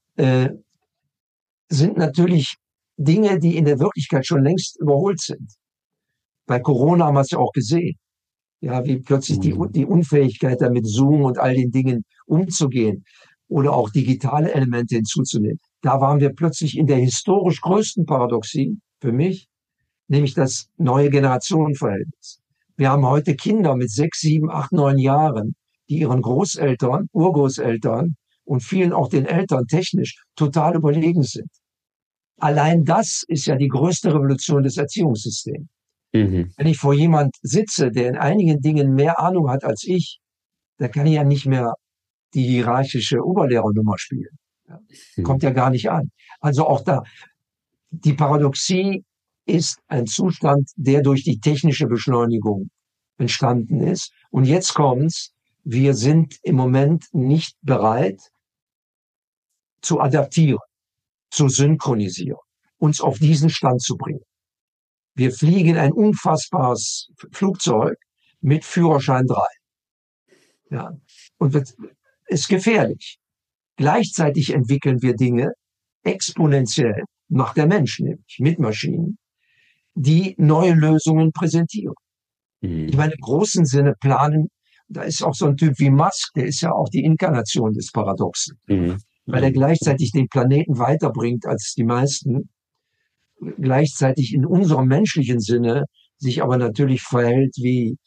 sind natürlich Dinge, die in der Wirklichkeit schon längst überholt sind. Bei Corona haben wir es ja auch gesehen. Ja, wie plötzlich die Unfähigkeit, da mit Zoom und all den Dingen umzugehen oder auch digitale Elemente hinzuzunehmen. Da waren wir plötzlich in der historisch größten Paradoxie für mich, nämlich das neue Generationenverhältnis. Wir haben heute Kinder mit 6, 7, 8, 9 Jahren, die ihren Großeltern, Urgroßeltern und vielen auch den Eltern technisch total überlegen sind. Allein das ist ja die größte Revolution des Erziehungssystems. Wenn ich vor jemand sitze, der in einigen Dingen mehr Ahnung hat als ich, Da kann ich ja nicht mehr die hierarchische Oberlehrernummer spielen. Ja, kommt ja gar nicht an. Also auch da, die Paradoxie ist ein Zustand, der durch die technische Beschleunigung entstanden ist. Und jetzt kommt's, wir sind im Moment nicht bereit zu adaptieren, zu synchronisieren, uns auf diesen Stand zu bringen. Wir fliegen ein unfassbares Flugzeug mit Führerschein 3. Ja, und das ist gefährlich. Gleichzeitig entwickeln wir Dinge exponentiell, macht der Mensch nämlich, mit Maschinen, die neue Lösungen präsentieren. Ich meine, im großen Sinne planen, da ist auch so ein Typ wie Musk, der ist ja auch die Inkarnation des Paradoxen, weil er gleichzeitig den Planeten weiterbringt als die meisten, gleichzeitig in unserem menschlichen Sinne sich aber natürlich verhält wie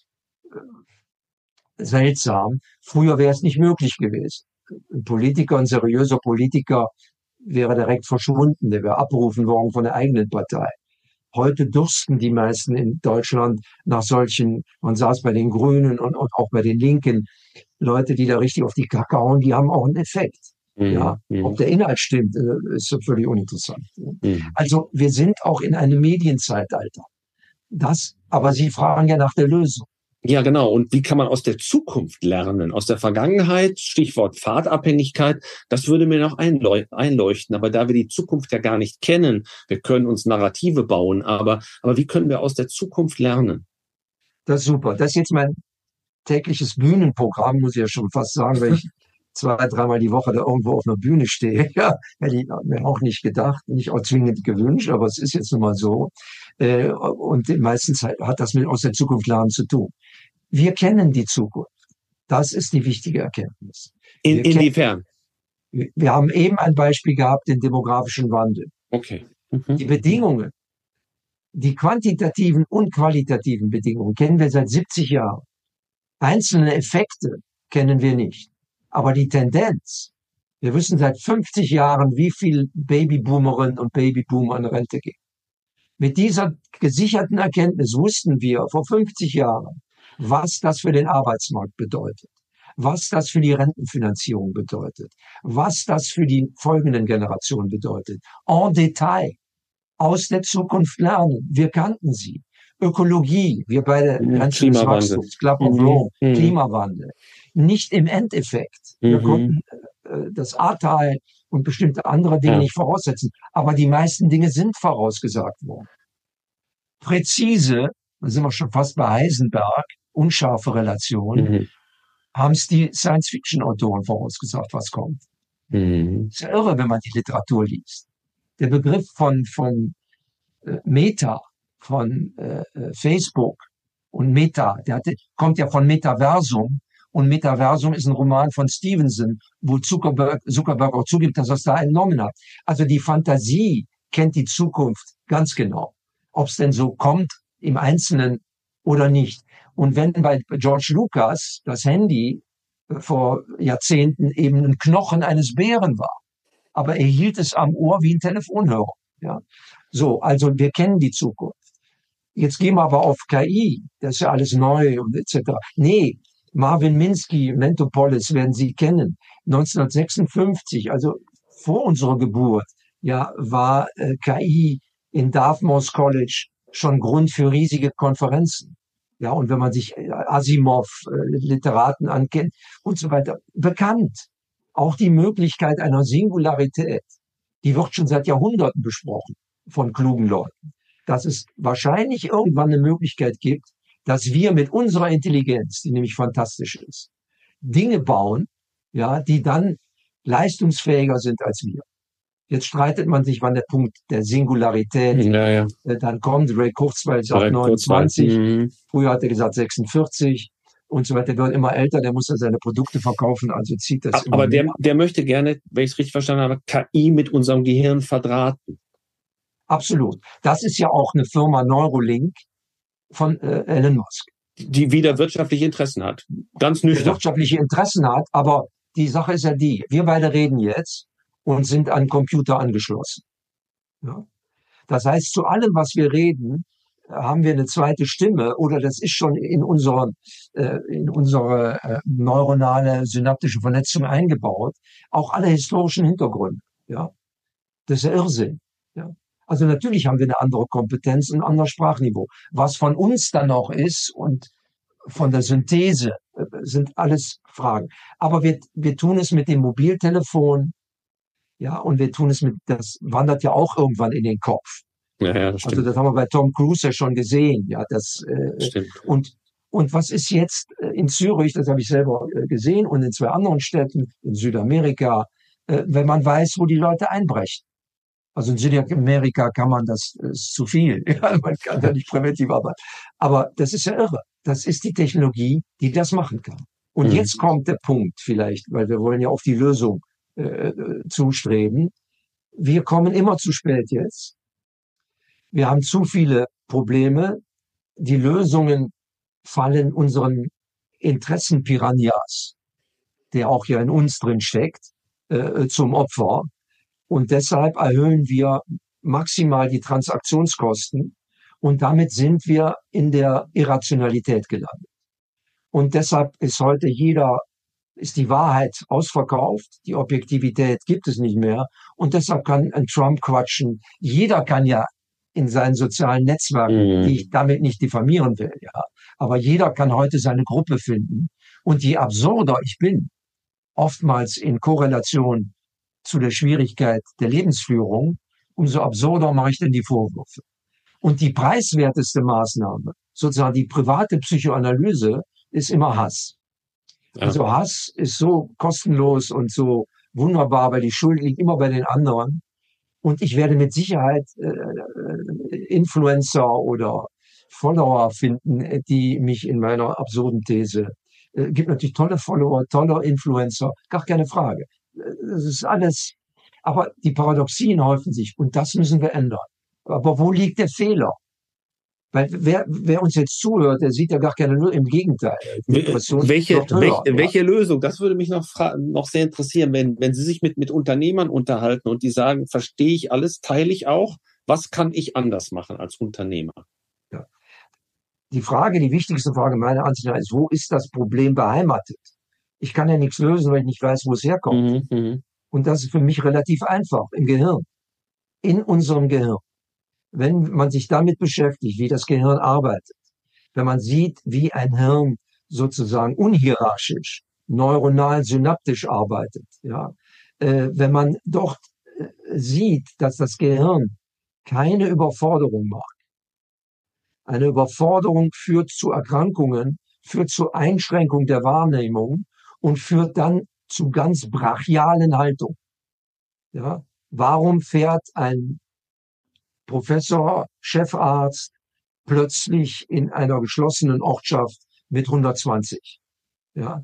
seltsam. Früher wäre es nicht möglich gewesen. Ein Politiker, ein seriöser Politiker wäre direkt verschwunden, der wäre abberufen worden von der eigenen Partei. Heute dursten die meisten in Deutschland nach solchen, man sah es bei den Grünen und auch bei den Linken, Leute, die da richtig auf die Kacke hauen, die haben auch einen Effekt. Ja, ob der Inhalt stimmt, ist völlig uninteressant. Also wir sind auch in einem Medienzeitalter. Aber Sie fragen ja nach der Lösung. Ja, genau. Und wie kann man aus der Zukunft lernen? Aus der Vergangenheit, Stichwort Pfadabhängigkeit, das würde mir noch einleuchten. Aber da wir die Zukunft ja gar nicht kennen, wir können uns Narrative bauen, aber wie können wir aus der Zukunft lernen? Das ist super. Das ist jetzt mein tägliches Bühnenprogramm, muss ich ja schon fast sagen, weil ich 2-, 3-mal die Woche da irgendwo auf einer Bühne stehe. Ja, hätte ich mir auch nicht gedacht, nicht auch zwingend gewünscht, aber es ist jetzt nun mal so. Und in meisten Zeit hat das mit aus der Zukunft lernen zu tun. Wir kennen die Zukunft. Das ist die wichtige Erkenntnis. Inwiefern? Wir haben eben ein Beispiel gehabt, den demografischen Wandel. Okay. Die Bedingungen, die quantitativen und qualitativen Bedingungen kennen wir seit 70 Jahren. Einzelne Effekte kennen wir nicht. Aber die Tendenz, wir wissen seit 50 Jahren, wie viel Babyboomerinnen und Babyboomer in Rente gehen. Mit dieser gesicherten Erkenntnis wussten wir vor 50 Jahren, was das für den Arbeitsmarkt bedeutet, was das für die Rentenfinanzierung bedeutet, was das für die folgenden Generationen bedeutet. En Detail, aus der Zukunft lernen. Wir kannten sie. Ökologie, wir beide Grenzen des Wachstums, Club of Rome, Klimawandel. Nicht im Endeffekt. Wir konnten das Ahrtal und bestimmte andere Dinge nicht voraussetzen. Aber die meisten Dinge sind vorausgesagt worden. Präzise, da sind wir schon fast bei Heisenberg, unscharfe Relationen, haben es die Science-Fiction-Autoren vorausgesagt, was kommt. Ist ja irre, wenn man die Literatur liest. Der Begriff von Meta, von Facebook und Meta, kommt ja von Metaversum. Und Metaversum ist ein Roman von Stevenson, wo Zuckerberg auch zugibt, dass er es da entnommen hat. Also die Fantasie kennt die Zukunft ganz genau. Ob es denn so kommt im Einzelnen oder nicht. Und wenn bei George Lucas das Handy vor Jahrzehnten eben ein Knochen eines Bären war, aber er hielt es am Ohr wie ein Telefonhörer. Ja, so, also wir kennen die Zukunft. Jetzt gehen wir aber auf KI, das ist ja alles neu und etc. Nee, Marvin Minsky, Mentopolis werden Sie kennen. 1956, also vor unserer Geburt, ja, war KI in Dartmouth College schon Grund für riesige Konferenzen. Ja, und wenn man sich Asimov, Literaten ankennt und so weiter, bekannt. Auch die Möglichkeit einer Singularität, die wird schon seit Jahrhunderten besprochen von klugen Leuten. Dass es wahrscheinlich irgendwann eine Möglichkeit gibt, dass wir mit unserer Intelligenz, die nämlich fantastisch ist, Dinge bauen, ja, die dann leistungsfähiger sind als wir. Jetzt streitet man sich, wann der Punkt der Singularität dann kommt. Ray Kurzweil sagt 29, früher hat er gesagt 46 und so weiter. Der wird immer älter, der muss ja seine Produkte verkaufen, also zieht das immer. Aber der möchte gerne, wenn ich es richtig verstanden habe, KI mit unserem Gehirn verdrahten. Absolut. Das ist ja auch eine Firma Neuralink von Elon Musk. Die wieder wirtschaftliche Interessen hat. Ganz nüchtern. Die wirtschaftliche Interessen hat, aber die Sache ist ja die, wir beide reden jetzt und sind an Computer angeschlossen. Ja. Das heißt, zu allem, was wir reden, haben wir eine zweite Stimme oder das ist schon in unsere neuronale synaptische Vernetzung eingebaut. Auch alle historischen Hintergründe. Ja, das ist ja Irrsinn. Ja. Also natürlich haben wir eine andere Kompetenz, ein anderes Sprachniveau. Was von uns dann noch ist und von der Synthese sind alles Fragen. Aber wir tun es mit dem Mobiltelefon, ja, und wir tun es das wandert ja auch irgendwann in den Kopf. Ja, das Also stimmt. das haben wir bei Tom Cruise ja schon gesehen, ja, Stimmt. und was ist jetzt in Zürich, das habe ich selber gesehen und in 2 anderen Städten in Südamerika, wenn man weiß, wo die Leute einbrechen. Also in Südamerika kann man das ist zu viel. Ja, man kann da nicht präventiv arbeiten. Aber das ist ja irre. Das ist die Technologie, die das machen kann. Und jetzt kommt der Punkt vielleicht, weil wir wollen ja auf die Lösung zustreben. Wir kommen immer zu spät jetzt. Wir haben zu viele Probleme. Die Lösungen fallen unseren Interessenpiranhas, der auch ja in uns drin steckt, zum Opfer. Und deshalb erhöhen wir maximal die Transaktionskosten und damit sind wir in der Irrationalität gelandet. Und deshalb ist die Wahrheit ausverkauft, die Objektivität gibt es nicht mehr und deshalb kann ein Trump quatschen. Jeder kann ja in seinen sozialen Netzwerken, die ich damit nicht diffamieren will, ja, aber jeder kann heute seine Gruppe finden. Und je absurder ich bin, oftmals in Korrelation zu der Schwierigkeit der Lebensführung, umso absurder mache ich denn die Vorwürfe. Und die preiswerteste Maßnahme, sozusagen die private Psychoanalyse, ist immer Hass. Ja. Also Hass ist so kostenlos und so wunderbar, weil die Schuld liegt immer bei den anderen. Und ich werde mit Sicherheit Influencer oder Follower finden, die mich in meiner absurden These gibt natürlich tolle Follower, tolle Influencer, gar keine Frage. Das ist alles, aber die Paradoxien häufen sich und das müssen wir ändern. Aber wo liegt der Fehler? Weil wer uns jetzt zuhört, der sieht ja gar keine Lösung, im Gegenteil. Welche Lösung? Das würde mich noch sehr interessieren, wenn Sie sich mit Unternehmern unterhalten und die sagen, verstehe ich alles, teile ich auch, was kann ich anders machen als Unternehmer? Ja. Die wichtigste Frage meiner Ansicht nach ist, wo ist das Problem beheimatet? Ich kann ja nichts lösen, weil ich nicht weiß, wo es herkommt. Und das ist für mich relativ einfach, im Gehirn, in unserem Gehirn. Wenn man sich damit beschäftigt, wie das Gehirn arbeitet, wenn man sieht, wie ein Hirn sozusagen unhierarchisch, neuronal, synaptisch arbeitet, ja, wenn man dort sieht, dass das Gehirn keine Überforderung mag. Eine Überforderung führt zu Erkrankungen, führt zu Einschränkung der Wahrnehmung und führt dann zu ganz brachialen Haltungen. Ja, warum fährt ein Professor, Chefarzt plötzlich in einer geschlossenen Ortschaft mit 120? Ja.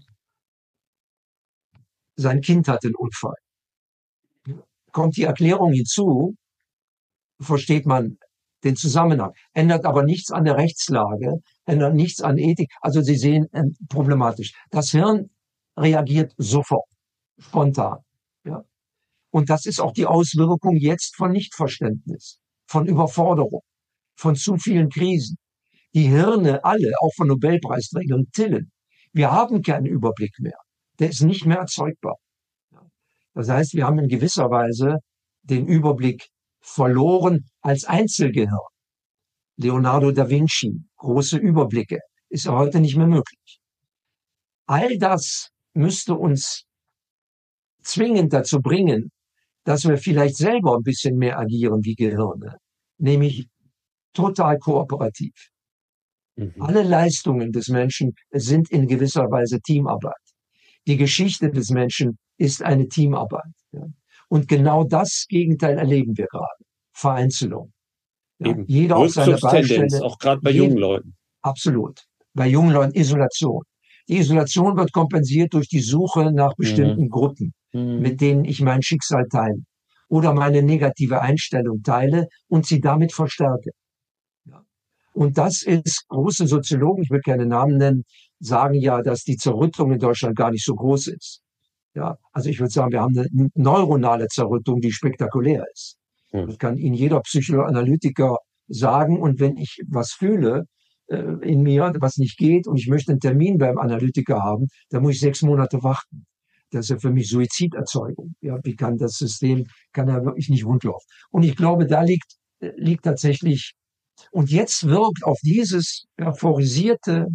Sein Kind hat den Unfall. Kommt die Erklärung hinzu, versteht man den Zusammenhang, ändert aber nichts an der Rechtslage, ändert nichts an Ethik. Also Sie sehen, problematisch. Das Hirn reagiert sofort, spontan. Ja. Und das ist auch die Auswirkung jetzt von Nichtverständnis, von Überforderung, von zu vielen Krisen. Die Hirne alle, auch von Nobelpreisträgern, tillen. Wir haben keinen Überblick mehr. Der ist nicht mehr erzeugbar. Das heißt, wir haben in gewisser Weise den Überblick verloren als Einzelgehirn. Leonardo da Vinci, große Überblicke, ist ja heute nicht mehr möglich. All das müsste uns zwingend dazu bringen, dass wir vielleicht selber ein bisschen mehr agieren wie Gehirne, nämlich total kooperativ. Alle Leistungen des Menschen sind in gewisser Weise Teamarbeit. Die Geschichte des Menschen ist eine Teamarbeit. Ja. Und genau das Gegenteil erleben wir gerade. Vereinzelung. Ja. Jeder auf seiner Baustelle. Auch gerade bei jungen Leuten. Absolut. Bei jungen Leuten Isolation. Die Isolation wird kompensiert durch die Suche nach bestimmten Gruppen, mit denen ich mein Schicksal teile oder meine negative Einstellung teile und sie damit verstärke. Ja. Und das ist, große Soziologen, ich will keine Namen nennen, sagen ja, dass die Zerrüttung in Deutschland gar nicht so groß ist. Ja, also ich würde sagen, wir haben eine neuronale Zerrüttung, die spektakulär ist. Das kann Ihnen jeder Psychoanalytiker sagen, und wenn ich was fühle in mir, was nicht geht, und ich möchte einen Termin beim Analytiker haben, dann muss ich 6 Monate warten. Das ist ja für mich Suiziderzeugung. Ja, wie kann das System, kann ja wirklich nicht rund laufen. Und ich glaube, da liegt tatsächlich, und jetzt wirkt auf dieses euphorisierte,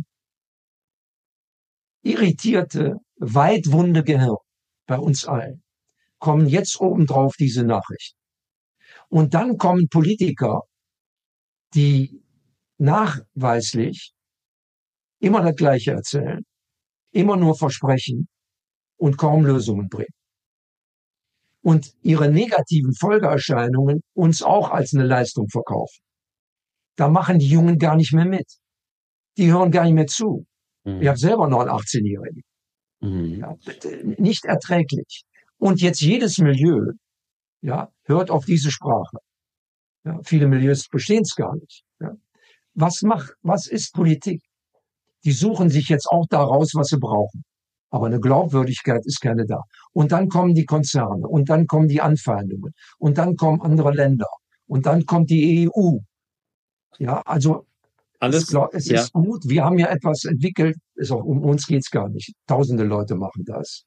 irritierte, weitwunde Gehirn bei uns allen, kommen jetzt obendrauf diese Nachrichten. Und dann kommen Politiker, die nachweislich immer das Gleiche erzählen, immer nur versprechen und kaum Lösungen bringen. Und ihre negativen Folgeerscheinungen uns auch als eine Leistung verkaufen. Da machen die Jungen gar nicht mehr mit. Die hören gar nicht mehr zu. Ich habe selber noch einen 18-Jährigen. Ja, nicht erträglich. Und jetzt jedes Milieu, ja, hört auf diese Sprache. Ja, viele Milieus verstehen es gar nicht. Ja. Was ist Politik? Die suchen sich jetzt auch da raus, was sie brauchen. Aber eine Glaubwürdigkeit ist keine da. Und dann kommen die Konzerne und dann kommen die Anfeindungen und dann kommen andere Länder und dann kommt die EU. Ja, also alles, es ist gut. Wir haben ja etwas entwickelt. Ist auch, um uns geht's gar nicht. Tausende Leute machen das.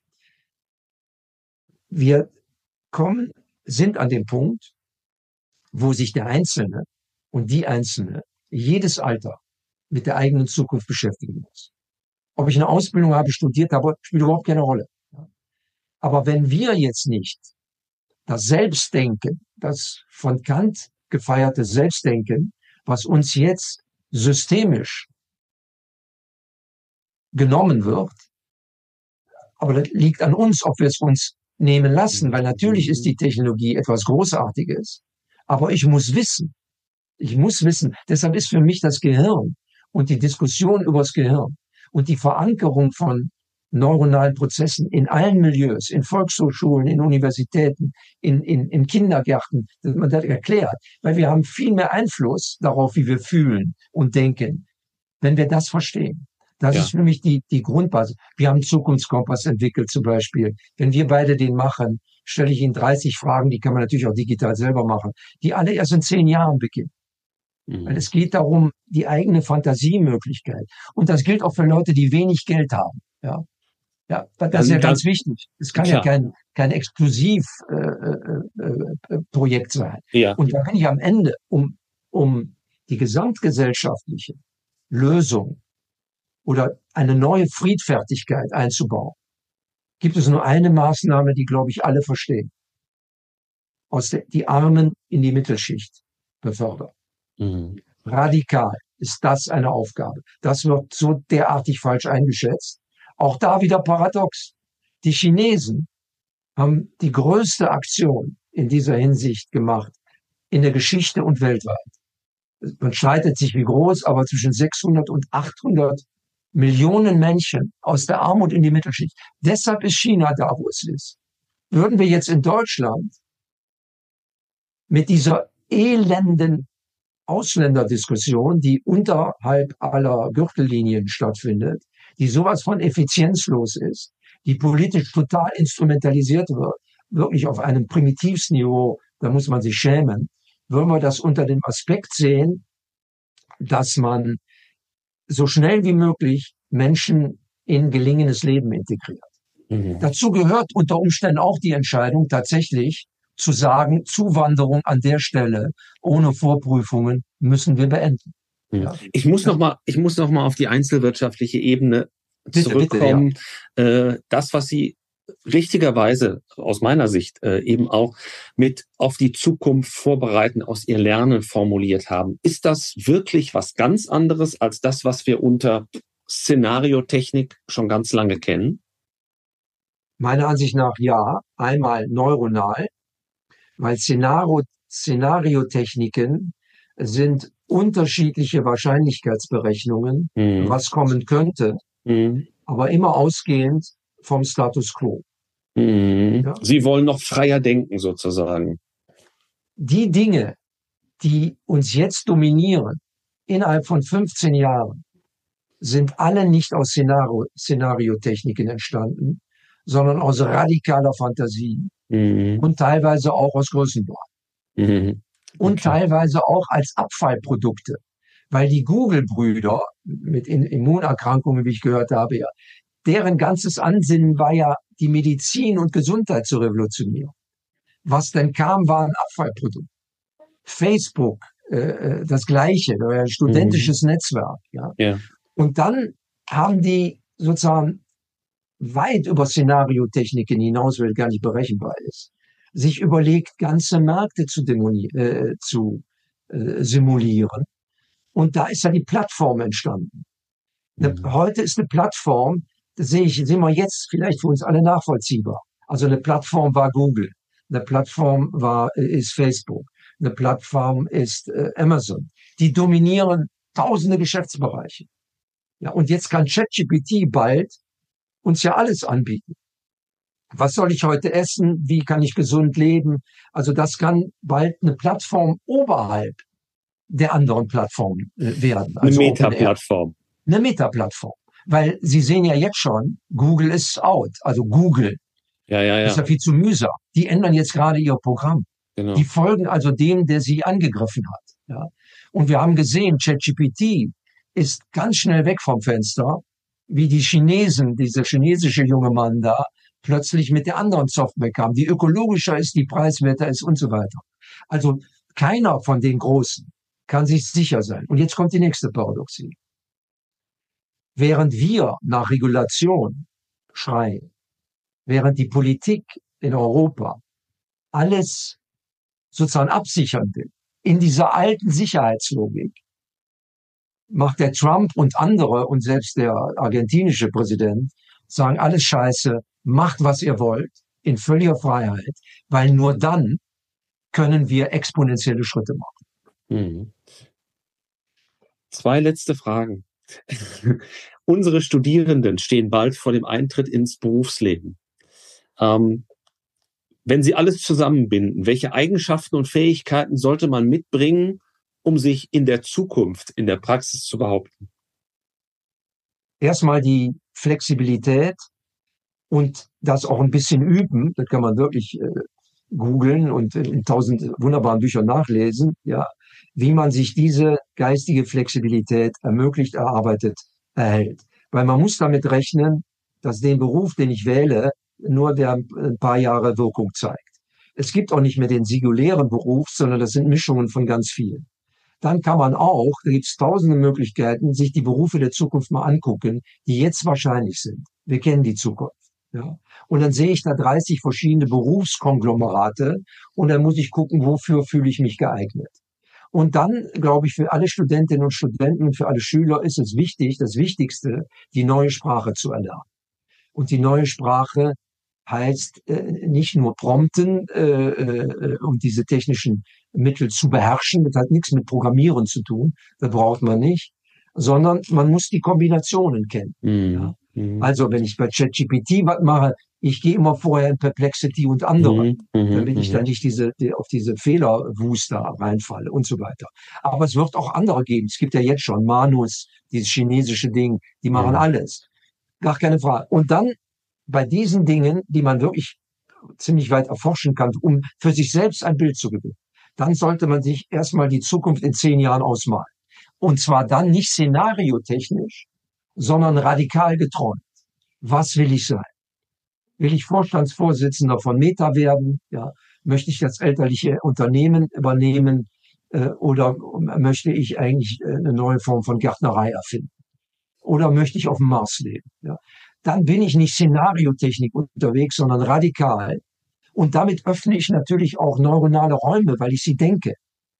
Wir sind an dem Punkt, wo sich der Einzelne und die Einzelne, jedes Alter, mit der eigenen Zukunft beschäftigen muss. Ob ich eine Ausbildung habe, studiert habe, spielt überhaupt keine Rolle. Aber wenn wir jetzt nicht das Selbstdenken, das von Kant gefeierte Selbstdenken, was uns jetzt systemisch genommen wird, aber das liegt an uns, ob wir es uns nehmen lassen, weil natürlich ist die Technologie etwas Großartiges, aber ich muss wissen, deshalb ist für mich das Gehirn und die Diskussion über das Gehirn und die Verankerung von neuronalen Prozessen in allen Milieus, in Volkshochschulen, in Universitäten, in Kindergärten, dass man das erklärt, weil wir haben viel mehr Einfluss darauf, wie wir fühlen und denken, wenn wir das verstehen. Das ist für mich die Grundbasis. Wir haben einen Zukunftskompass entwickelt zum Beispiel. Wenn wir beide den machen, stelle ich Ihnen 30 Fragen, die kann man natürlich auch digital selber machen, die alle erst in 10 Jahren beginnen. Weil es geht darum, die eigene Fantasiemöglichkeit. Und das gilt auch für Leute, die wenig Geld haben. Ja, ja, das ist ja ganz wichtig. Es kann ja kein Exklusivprojekt sein. Ja. Und da bin ich am Ende, um die gesamtgesellschaftliche Lösung oder eine neue Friedfertigkeit einzubauen, gibt es nur eine Maßnahme, die, glaube ich, alle verstehen. Die Armen in die Mittelschicht befördern. Radikal ist das eine Aufgabe. Das wird so derartig falsch eingeschätzt. Auch da wieder paradox. Die Chinesen haben die größte Aktion in dieser Hinsicht gemacht in der Geschichte und weltweit. Man streitet sich wie groß, aber zwischen 600 und 800 Millionen Menschen aus der Armut in die Mittelschicht. Deshalb ist China da, wo es ist. Würden wir jetzt in Deutschland mit dieser elenden Ausländerdiskussion, die unterhalb aller Gürtellinien stattfindet, die sowas von effizienzlos ist, die politisch total instrumentalisiert wird, wirklich auf einem Primitivsniveau, da muss man sich schämen, würden wir das unter dem Aspekt sehen, dass man so schnell wie möglich Menschen in gelingendes Leben integriert. Dazu gehört unter Umständen auch die Entscheidung, tatsächlich zu sagen, Zuwanderung an der Stelle ohne Vorprüfungen müssen wir beenden. Ja. Ich muss noch mal auf die einzelwirtschaftliche Ebene zurückkommen. Bitte, ja. Das, was Sie richtigerweise aus meiner Sicht eben auch mit auf die Zukunft vorbereiten, aus Ihr Lernen formuliert haben. Ist das wirklich was ganz anderes als das, was wir unter Szenariotechnik schon ganz lange kennen? Meiner Ansicht nach ja. Einmal neuronal, weil Szenariotechniken sind unterschiedliche Wahrscheinlichkeitsberechnungen, was kommen könnte, aber immer ausgehend vom Status quo. Ja? Sie wollen noch freier denken, sozusagen. Die Dinge, die uns jetzt dominieren, innerhalb von 15 Jahren, sind alle nicht aus Szenariotechniken entstanden, sondern aus radikaler Fantasie und teilweise auch aus Größenwahn. und teilweise auch als Abfallprodukte. Weil die Google-Brüder mit Immunerkrankungen, wie ich gehört habe, ja, deren ganzes Ansinnen war ja, die Medizin und Gesundheit zu revolutionieren. Was denn kam, war ein Abfallprodukt. Facebook, das Gleiche, ein studentisches Netzwerk. Ja. Ja. Und dann haben die sozusagen weit über Szenariotechniken hinaus, weil gar nicht berechenbar ist, sich überlegt, ganze Märkte zu simulieren. Und da ist ja die Plattform entstanden. Heute ist eine Plattform, das sehen wir jetzt vielleicht für uns alle nachvollziehbar. Also eine Plattform war Google, eine Plattform ist Facebook, eine Plattform ist Amazon. Die dominieren tausende Geschäftsbereiche. Ja, und jetzt kann ChatGPT bald uns ja alles anbieten. Was soll ich heute essen? Wie kann ich gesund leben? Also das kann bald eine Plattform oberhalb der anderen Plattformen werden. Also eine Meta-Plattform. Eine Meta-Plattform. Weil Sie sehen ja jetzt schon, Google ist out. Also Google ist ja viel zu mühsam. Die ändern jetzt gerade ihr Programm. Genau. Die folgen also dem, der sie angegriffen hat. Ja. Und wir haben gesehen, ChatGPT ist ganz schnell weg vom Fenster, wie die Chinesen, dieser chinesische junge Mann da, plötzlich mit der anderen Software kam, die ökologischer ist, die preiswerter ist und so weiter. Also keiner von den Großen kann sich sicher sein. Und jetzt kommt die nächste Paradoxie. Während wir nach Regulation schreien, während die Politik in Europa alles sozusagen absichern will, in dieser alten Sicherheitslogik, macht der Trump und andere und selbst der argentinische Präsident sagen, alles Scheiße, macht, was ihr wollt, in völliger Freiheit, weil nur dann können wir exponentielle Schritte machen. Mhm. 2 letzte Fragen. Unsere Studierenden stehen bald vor dem Eintritt ins Berufsleben. Wenn Sie alles zusammenbinden, welche Eigenschaften und Fähigkeiten sollte man mitbringen, um sich in der Zukunft, in der Praxis zu behaupten? Erstmal die Flexibilität und das auch ein bisschen üben. Das kann man wirklich googeln und in 1000 wunderbaren Büchern nachlesen, ja, wie man sich diese geistige Flexibilität ermöglicht, erarbeitet, erhält. Weil man muss damit rechnen, dass den Beruf, den ich wähle, nur der ein paar Jahre Wirkung zeigt. Es gibt auch nicht mehr den singulären Beruf, sondern das sind Mischungen von ganz vielen. Dann kann man auch, da gibt es tausende Möglichkeiten, sich die Berufe der Zukunft mal angucken, die jetzt wahrscheinlich sind. Wir kennen die Zukunft. Ja. Und dann sehe ich da 30 verschiedene Berufskonglomerate und dann muss ich gucken, wofür fühle ich mich geeignet. Und dann, glaube ich, für alle Studentinnen und Studenten und für alle Schüler ist es wichtig, das Wichtigste, die neue Sprache zu erlernen. Und die neue Sprache heißt nicht nur prompten und diese technischen Mittel zu beherrschen. Das hat nichts mit Programmieren zu tun, das braucht man nicht, sondern man muss die Kombinationen kennen. Ja? Also wenn ich bei ChatGPT was mache, ich gehe immer vorher in Perplexity und andere, damit ich dann nicht auf diese Fehlerwust da reinfalle und so weiter. Aber es wird auch andere geben. Es gibt ja jetzt schon Manus, dieses chinesische Ding, die machen alles. Gar keine Frage. Und dann bei diesen Dingen, die man wirklich ziemlich weit erforschen kann, um für sich selbst ein Bild zu gewinnen, dann sollte man sich erstmal die Zukunft in 10 Jahren ausmalen. Und zwar dann nicht szenariotechnisch, sondern radikal geträumt. Was will ich sein? Will ich Vorstandsvorsitzender von Meta werden? Ja, möchte ich das elterliche Unternehmen übernehmen? Oder möchte ich eigentlich eine neue Form von Gärtnerei erfinden? Oder möchte ich auf dem Mars leben? Ja, dann bin ich nicht Szenariotechnik unterwegs, sondern radikal. Und damit öffne ich natürlich auch neuronale Räume, weil ich sie denke.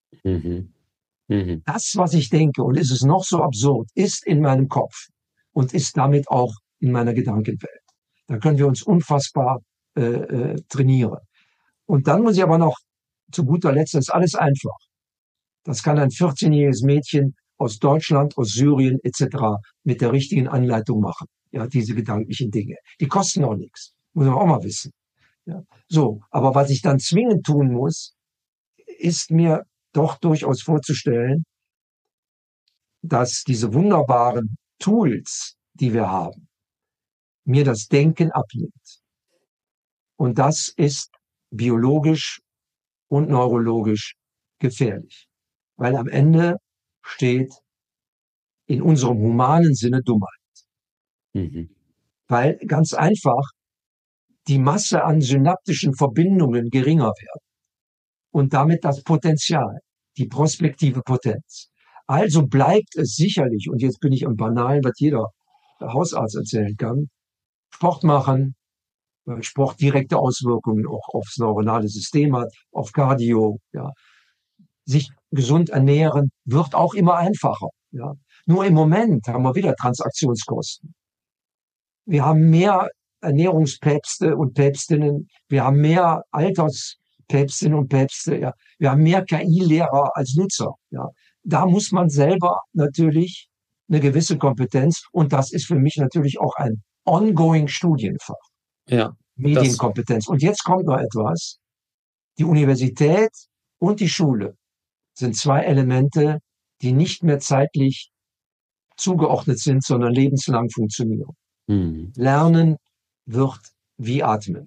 Das, was ich denke, und ist es noch so absurd, ist in meinem Kopf und ist damit auch in meiner Gedankenwelt. Da können wir uns unfassbar trainieren. Und dann muss ich aber noch zu guter Letzt, das ist alles einfach. Das kann ein 14-jähriges Mädchen aus Deutschland, aus Syrien etc. mit der richtigen Anleitung machen. Ja, diese gedanklichen Dinge. Die kosten auch nichts. Muss man auch mal wissen. Ja. So, aber was ich dann zwingend tun muss, ist mir doch durchaus vorzustellen, dass diese wunderbaren Tools, die wir haben, mir das Denken abnimmt. Und das ist biologisch und neurologisch gefährlich. Weil am Ende steht in unserem humanen Sinne Dummheit. Mhm. Weil ganz einfach die Masse an synaptischen Verbindungen geringer wird und damit das Potenzial, die prospektive Potenz. Also bleibt es sicherlich, und jetzt bin ich am Banalen, was jeder Hausarzt erzählen kann, Sport machen, weil Sport direkte Auswirkungen auch aufs neuronale System hat, auf Cardio, ja. Sich gesund ernähren wird auch immer einfacher, ja. Nur im Moment haben wir wieder Transaktionskosten. Wir haben mehr Ernährungspäpste und Päpstinnen, wir haben mehr Alterspäpstinnen und Päpste, ja. Wir haben mehr KI-Lehrer als Nutzer, ja. Da muss man selber natürlich eine gewisse Kompetenz, und das ist für mich natürlich auch ein ongoing Studienfach. Ja, Medienkompetenz. Und jetzt kommt noch etwas. Die Universität und die Schule sind zwei Elemente, die nicht mehr zeitlich zugeordnet sind, sondern lebenslang funktionieren. Lernen wird wie Atmen.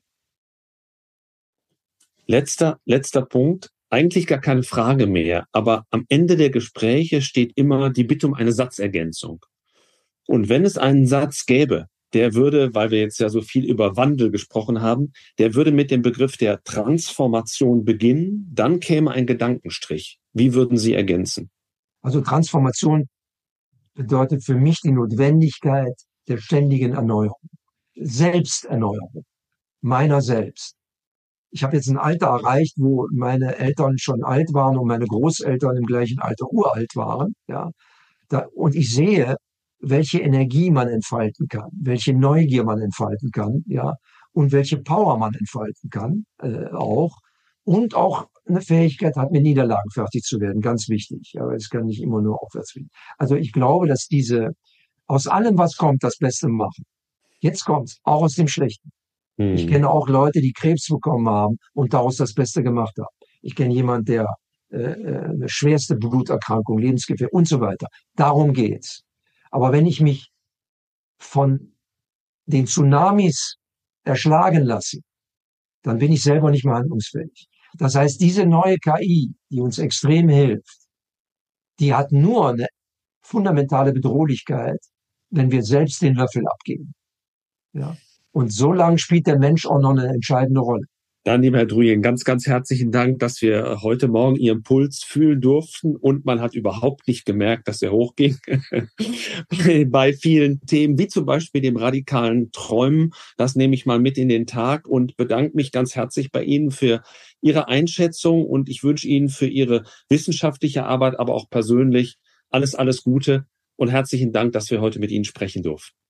Letzter Punkt. Eigentlich gar keine Frage mehr, aber am Ende der Gespräche steht immer die Bitte um eine Satzergänzung. Und wenn es einen Satz gäbe, der würde, weil wir jetzt ja so viel über Wandel gesprochen haben, der würde mit dem Begriff der Transformation beginnen, dann käme ein Gedankenstrich. Wie würden Sie ergänzen? Also Transformation bedeutet für mich die Notwendigkeit der ständigen Erneuerung. Selbsterneuerung meiner selbst. Ich habe jetzt ein Alter erreicht, wo meine Eltern schon alt waren und meine Großeltern im gleichen Alter uralt waren. Ja. Und ich sehe, welche Energie man entfalten kann, welche Neugier man entfalten kann, ja, und welche Power man entfalten kann, auch. Und auch eine Fähigkeit hat, mit Niederlagen fertig zu werden, ganz wichtig. Aber es kann nicht immer nur aufwärts gehen. Also ich glaube, dass aus allem, was kommt, das Beste machen. Jetzt kommt's, auch aus dem Schlechten. Ich kenne auch Leute, die Krebs bekommen haben und daraus das Beste gemacht haben. Ich kenne jemanden, der eine schwerste Bluterkrankung, Lebensgefährdung und so weiter. Darum geht's. Aber wenn ich mich von den Tsunamis erschlagen lasse, dann bin ich selber nicht mehr handlungsfähig. Das heißt, diese neue KI, die uns extrem hilft, die hat nur eine fundamentale Bedrohlichkeit, wenn wir selbst den Löffel abgeben. Ja. Und so lange spielt der Mensch auch noch eine entscheidende Rolle. Dann, lieber Herr Druyen, ganz, ganz herzlichen Dank, dass wir heute Morgen Ihren Puls fühlen durften und man hat überhaupt nicht gemerkt, dass er hochging bei vielen Themen, wie zum Beispiel dem radikalen Träumen. Das nehme ich mal mit in den Tag und bedanke mich ganz herzlich bei Ihnen für Ihre Einschätzung und ich wünsche Ihnen für Ihre wissenschaftliche Arbeit, aber auch persönlich alles Gute und herzlichen Dank, dass wir heute mit Ihnen sprechen durften.